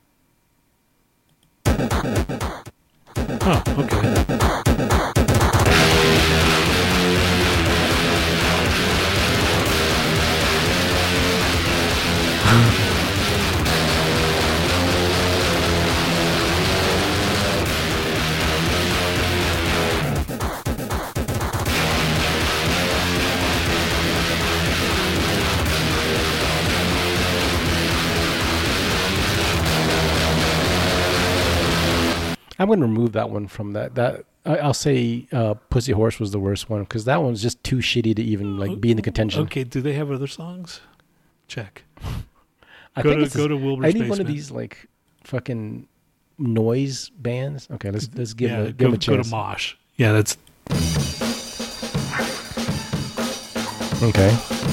Oh, okay. I'm going to remove that one from that. That I- I'll say uh, Pussy Horse was the worst one because that one's just too shitty to even like be in the contention. Okay, do they have other songs? Check. I Go think to- it's go to Wilbur's any one of Basement. these like fucking noise bands. Okay, let's let's give yeah, them a, give go, 'em a go chance. to Mosh. Yeah, that's... Okay.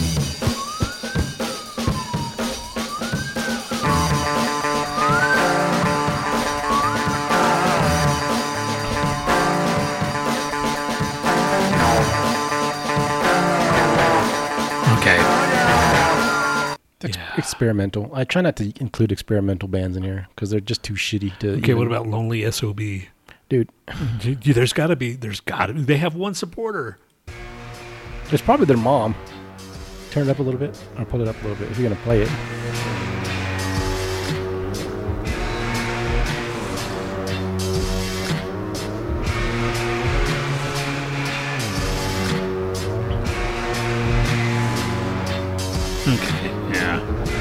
Okay. Ex- Yeah. Experimental. I try not to include experimental bands in here because they're just too shitty to. Okay, what even- about Lonely S O B? dude? Dude, there's got to be... There's got to be... They have one supporter. It's probably their mom. Turn it up a little bit, or pull it up a little bit if you're gonna play it. Okay, yeah.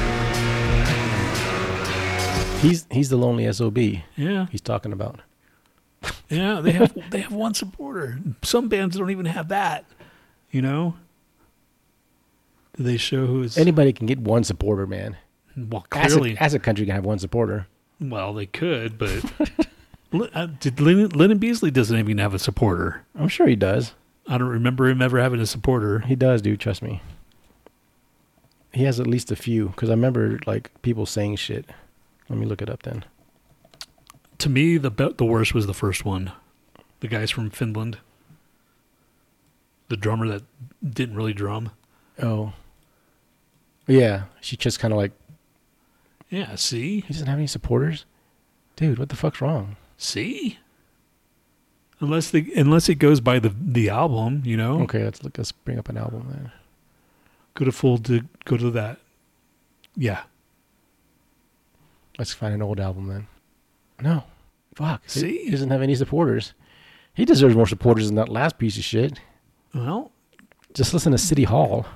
He's he's the lonely S O B. Yeah. He's talking about. Yeah, they have they have one supporter. Some bands don't even have that. You know? Do they show who is Anybody can get one supporter, man. well As clearly a, as a country can have one supporter. well they could, but Li- uh, did Lennon, Lennon Beasley doesn't even have a supporter. I'm sure he does. I don't remember him ever having a supporter. He does, dude. Trust me. He has at least a few because I remember like people saying shit. Let me look it up then. To me, the be- the worst was the first one. The guys from Finland. The drummer that didn't really drum. Oh. Yeah, she just kind of like Yeah, see? he doesn't have any supporters. Dude, what the fuck's wrong? See? Unless the unless it goes by the the album, you know. Okay, let's look. Let's bring up an album then. Go to full to go to that. Yeah. Let's find an old album then. No, fuck. He- See? he doesn't have any supporters. He deserves more supporters than that last piece of shit. Well, Just listen to City Hall.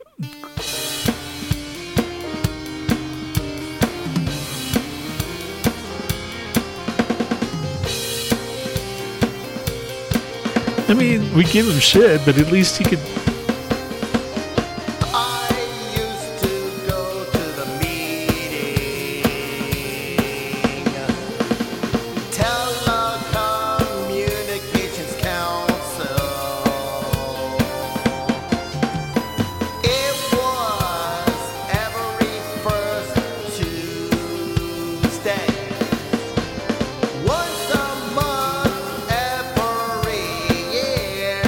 I mean, we give him shit, but at least he could. I used to go to the meeting, Telecommunications Council. It was every first Tuesday, once a month, every year.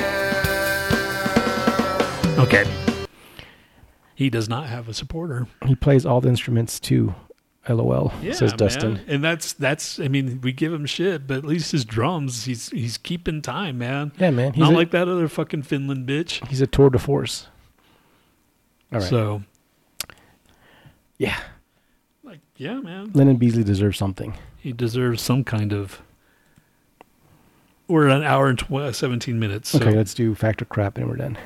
Okay. He does not have a supporter. He plays all the instruments too. LOL, Yeah, says Dustin. man. And that's that's. I mean, we give him shit, but at least his drums, he's he's keeping time, man. Yeah, man. He's Not a, like that other fucking Finland bitch. he's a tour de force. All right. So, yeah. like, yeah, man. Lennon Beasley deserves something. He deserves some kind of. We're at an hour and tw- seventeen minutes. So. Okay, let's do Factor Crap and we're done.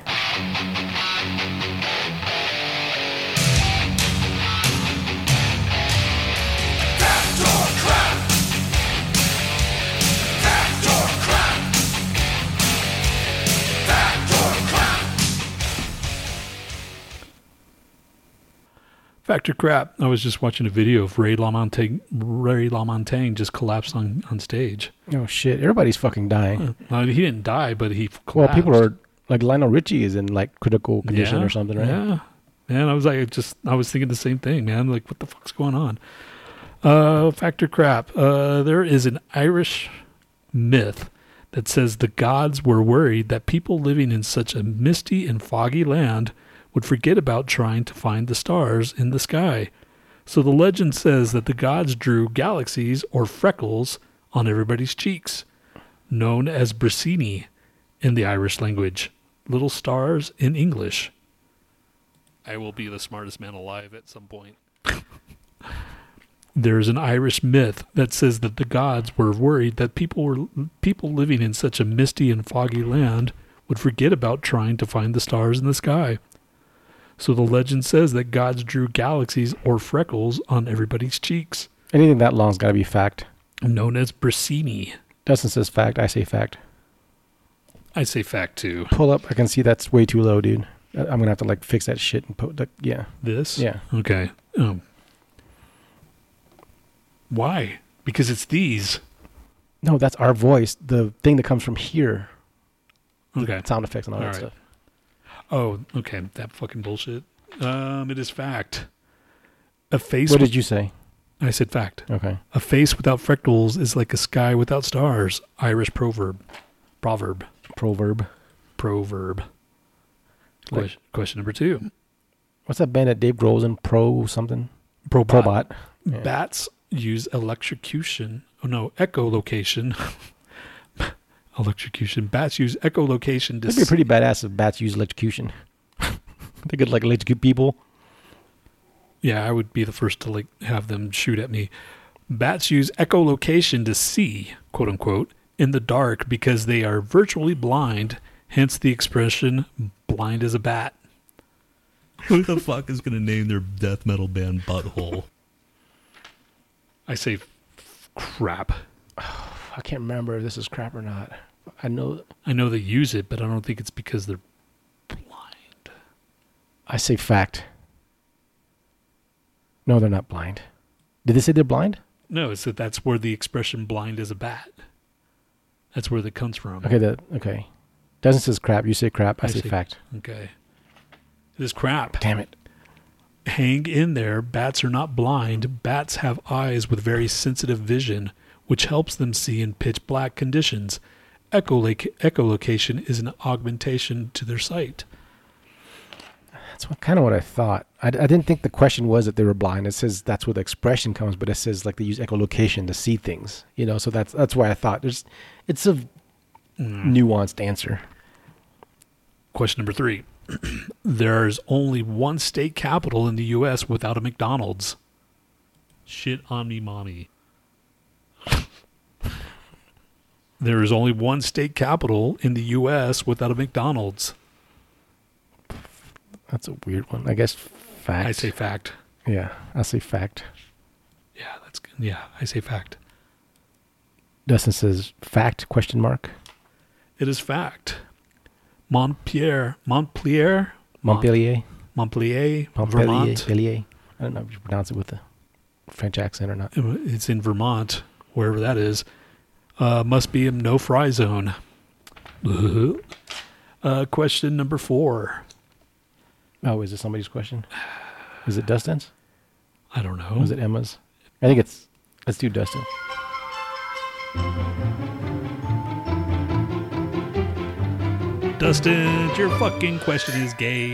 Factor crap. I was just watching a video of Ray LaMontagne. Ray LaMontagne just collapsed on, on stage. Oh shit! Everybody's fucking dying. Uh, he didn't die, but he collapsed. Well, people are like Lionel Richie is in like critical condition Yeah, or something, right? Yeah. Man, I was like, just I was thinking the same thing, man. Like, what the fuck's going on? Uh, factor crap. Uh, there is an Irish myth that says the gods were worried that people living in such a misty and foggy land would forget about trying to find the stars in the sky. So the legend says that the gods drew galaxies or freckles on everybody's cheeks, known as bricini in the Irish language, little stars in English. I will be the smartest man alive at some point. There's an Irish myth that says that the gods were worried that people were people living in such a misty and foggy land would forget about trying to find the stars in the sky. So the legend says that gods drew galaxies or freckles on everybody's cheeks, Anything that long's got to be fact. known as bricini. Dustin says fact. I say fact. I say fact too. Pull up. I can see that's way too low, dude. I- I'm gonna have to like fix that shit and put. Like, yeah. This? Yeah. Okay. Um, why? Because it's these. No, that's our voice. The thing that comes from here. Okay. Sound effects and all, All that right. stuff. Oh, okay. That fucking bullshit. Um, it is fact. A face. What with- did you say? I said fact. Okay. A face without freckles is like a sky without stars. Irish proverb. Proverb. Proverb. Proverb. Like- Question, question number two. What's that band that Dave Grohl's in? Pro something? Probot. Probot. Yeah. Bats use electrocution. Oh no, echolocation. Electrocution. Bats use echolocation to. It'd be s- pretty badass if bats use electrocution. They could like electrocute people. Yeah, I would be the first to like have them shoot at me. Bats use echolocation to see, quote unquote, in the dark because they are virtually blind. Hence the expression "blind as a bat." Who the fuck is gonna name their death metal band Butthole? I say f- crap. I can't remember if this is crap or not. I know. I know they use it, but I don't think it's because they're blind. I say fact. No, they're not blind. Did they say they're blind? No, it's that that's where the expression "blind as a bat." That's where that comes from. Okay. The okay. Doesn't says crap. You say crap. I, I say, say- fact. Okay. It is crap. Damn it. Hang in there. Bats are not blind. Bats have eyes with very sensitive vision, which helps them see in pitch black conditions. Echoloc- echolocation is an augmentation to their sight. That's what, kind of what I thought. I, I didn't think the question was that they were blind. It says that's where the expression comes, but it says like they use echolocation to see things. You know, so that's that's why I thought there's. It's a nuanced answer. Question number three. There's only one state capital in the U S without a McDonald's. Shit on me, mommy. There is only one state capital in the U S without a McDonald's. That's a weird one. I guess fact. I say fact. Yeah, I say fact. Yeah, that's good. Yeah, I say fact. Dustin says fact question mark. It is fact. Montpellier, Montpellier, Montpellier. Montpellier, Montpellier. Vermont. Montpellier. I don't know if you pronounce it with a French accent or not. It's in Vermont, wherever that is. Uh, must be a no-fry zone. Uh, question number four. Oh, is it somebody's question? Is it Dustin's? I don't know. Or is it Emma's? I think it's. Let's do Dustin. Dustin, your fucking question is gay.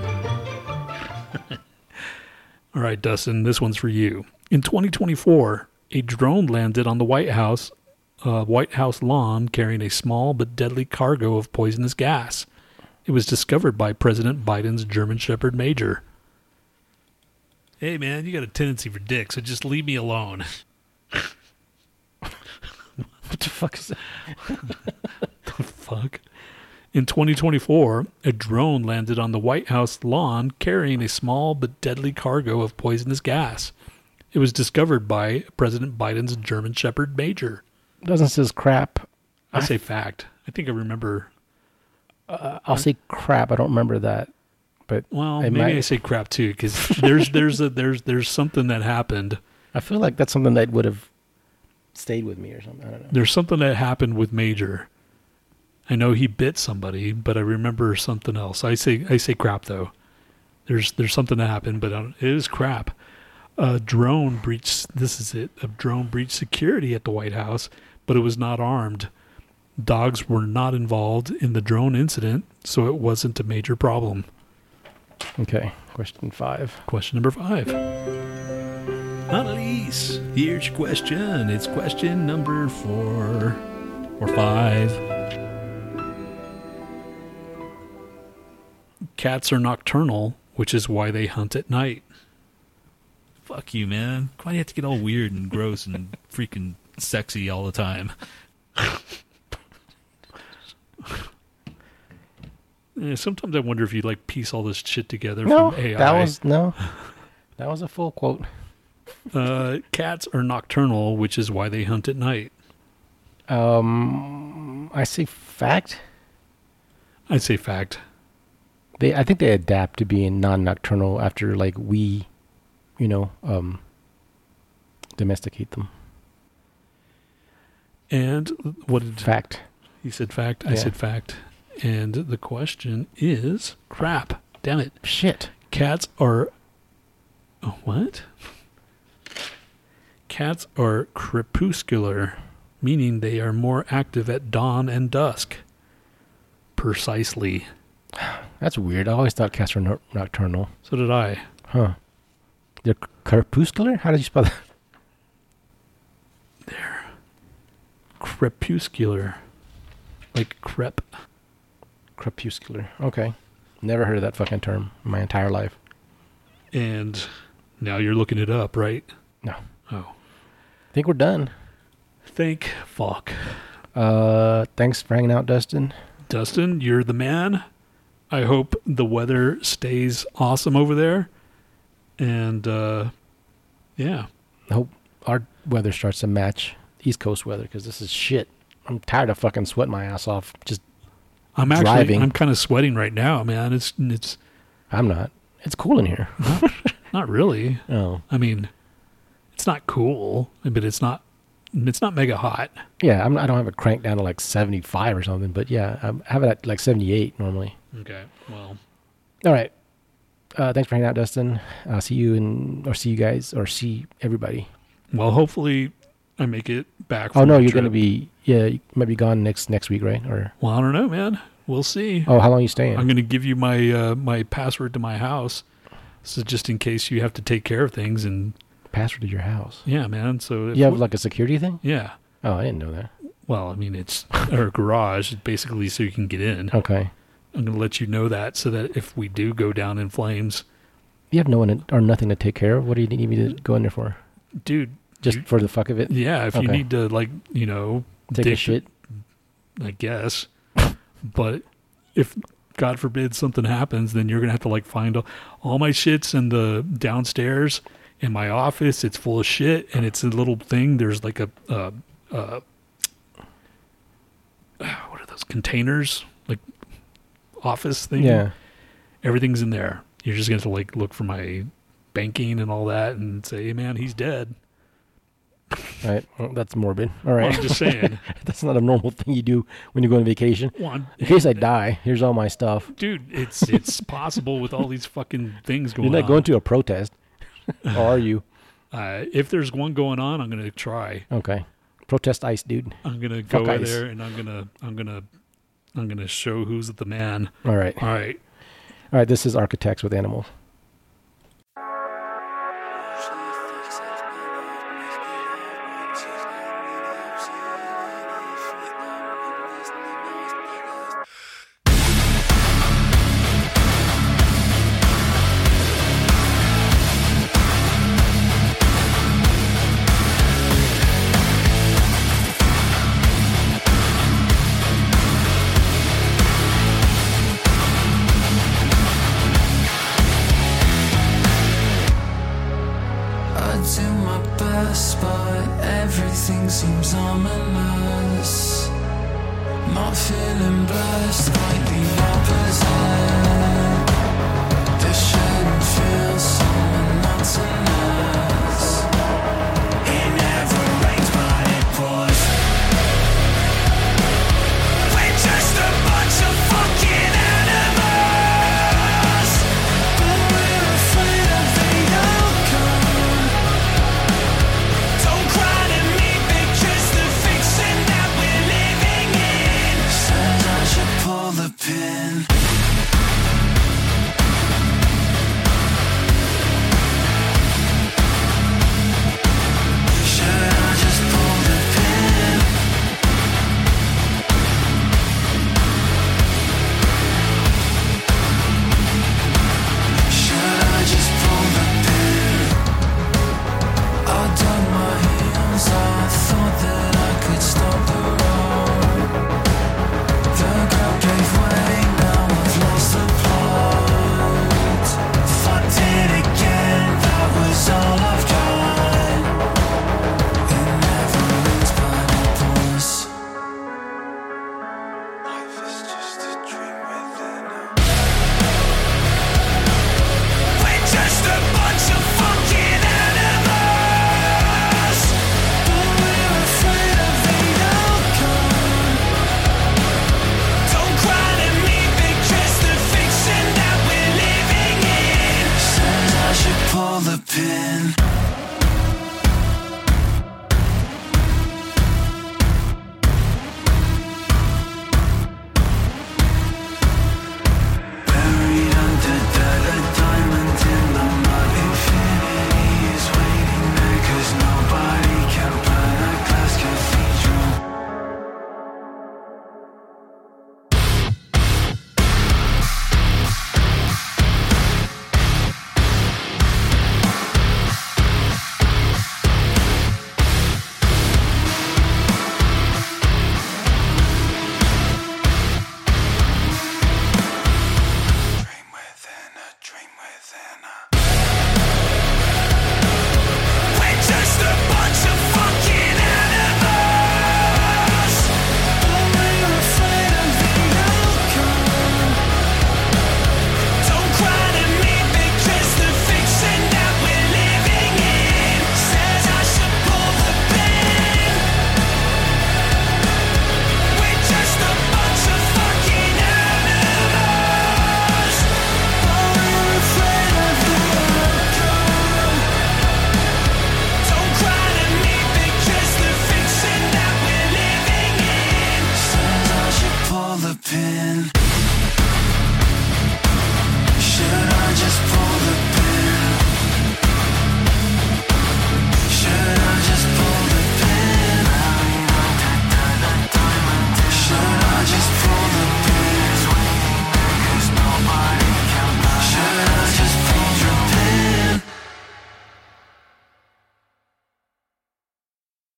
All right, Dustin, this one's for you. In twenty twenty-four, a drone landed on the White House, uh, White House lawn carrying a small but deadly cargo of poisonous gas. It was discovered by President Biden's German Shepherd Major. Hey, man, you got a tendency for dick, so just leave me alone. What the fuck is that? The fuck? In twenty twenty-four, a drone landed on the White House lawn carrying a small but deadly cargo of poisonous gas. It was discovered by President Biden's German Shepherd Major. Dustin says crap. I say fact. I think I remember. Uh, I'll say crap. I don't remember that but Well, it maybe might- I say crap too, because there's there's a there's there's something that happened. I feel like that's something that would have stayed with me or something. I don't know. There's something that happened with Major. I know he bit somebody, but I remember something else. I say I say crap though. There's there's something that happened, but I don't- it is crap. A drone breached. This is it. A drone breached security at the White House, but it was not armed. Dogs were not involved in the drone incident, so it wasn't a major problem. Okay, question five. Question number five. Annalise, here's your question. It's question number four or five. Cats are nocturnal, which is why they hunt at night. Fuck you, man. Why do you have to get all weird and gross and freaking sexy all the time? Yeah, sometimes I wonder if you like piece all this shit together No, from A I. that was no, that was a full quote. uh, cats are nocturnal, which is why they hunt at night. Um, I say fact. I'd say fact. They, I think they adapt to being non-nocturnal after like we, you know, um, domesticate them. And what did Fact. he said? Fact. I Yeah. said fact. And the question is crap. Damn it. Shit. Cats are. Oh, what? Cats are crepuscular, meaning they are more active at dawn and dusk. Precisely. That's weird. I always thought cats were no- nocturnal. So did I. Huh. They're crepuscular? How did you spell that? Crepuscular. Like crep. Crepuscular. Okay. Never heard of that fucking term in my entire life. And now you're looking it up, right? No. Oh. I think we're done. Thank fuck. Uh, thanks for hanging out, Dustin. Dustin, you're the man. I hope the weather stays awesome over there. And, uh, yeah. I hope our weather starts to match East Coast weather because this is shit. I'm tired of fucking sweating my ass off. Just, I'm actually, Driving. I'm kind of sweating right now, man. It's, it's I'm not. It's cool in here. not really. Oh. I mean, it's not cool, but it's not, it's not mega hot. Yeah, I'm, I don't have it cranked down to like seventy-five or something, but yeah, I have it at like seventy-eight normally. Okay. Well, All right. Uh, thanks for hanging out, Dustin. I'll see you in, or see you guys, or see everybody. well, hopefully I make it back. Oh from no, my you're trip. gonna be yeah, you might be gone next next week, right? Or Well, I don't know, man. We'll see. oh, how long are you staying? I'm going to give you my uh, my password to my house, so just in case you have to take care of things. And Password to your house. yeah, man. So if You have we- like a security thing? yeah. Oh, I didn't know that. Well, I mean, it's our garage, basically, so you can get in. Okay. I'm going to let you know that, so that if we do go down in flames, You have no one or nothing to take care of. What do you need me to go in there for? dude. Just you- for the fuck of it? yeah, if you Okay. need to, like, you know, Take a dig- shit. I guess. But if God forbid something happens, then you're gonna have to like find all, all my shit's in the downstairs in my office. It's full of shit, and it's a little thing. There's like a uh, uh, what are those containers? Like office thing. Yeah. Everything's in there. You're just gonna have to like look for my banking and all that, and say, "Hey, man, he's dead." All right. Well, that's morbid. All Well, right. I'm just saying. That's not a normal thing you do when you go on vacation. One, In case I die, here's all my stuff. dude, it's it's possible with all these fucking things going You're on. not going to a protest. Or are you? Uh, if there's one going on, I'm gonna try. Okay. Protest ICE, dude. I'm gonna Fuck go in ice. there and I'm gonna I'm gonna I'm gonna show who's the man. All right. All right. All right. This is Architects with Animals. I do my best, but everything seems ominous. Not feeling blessed, quite the opposite. tonight.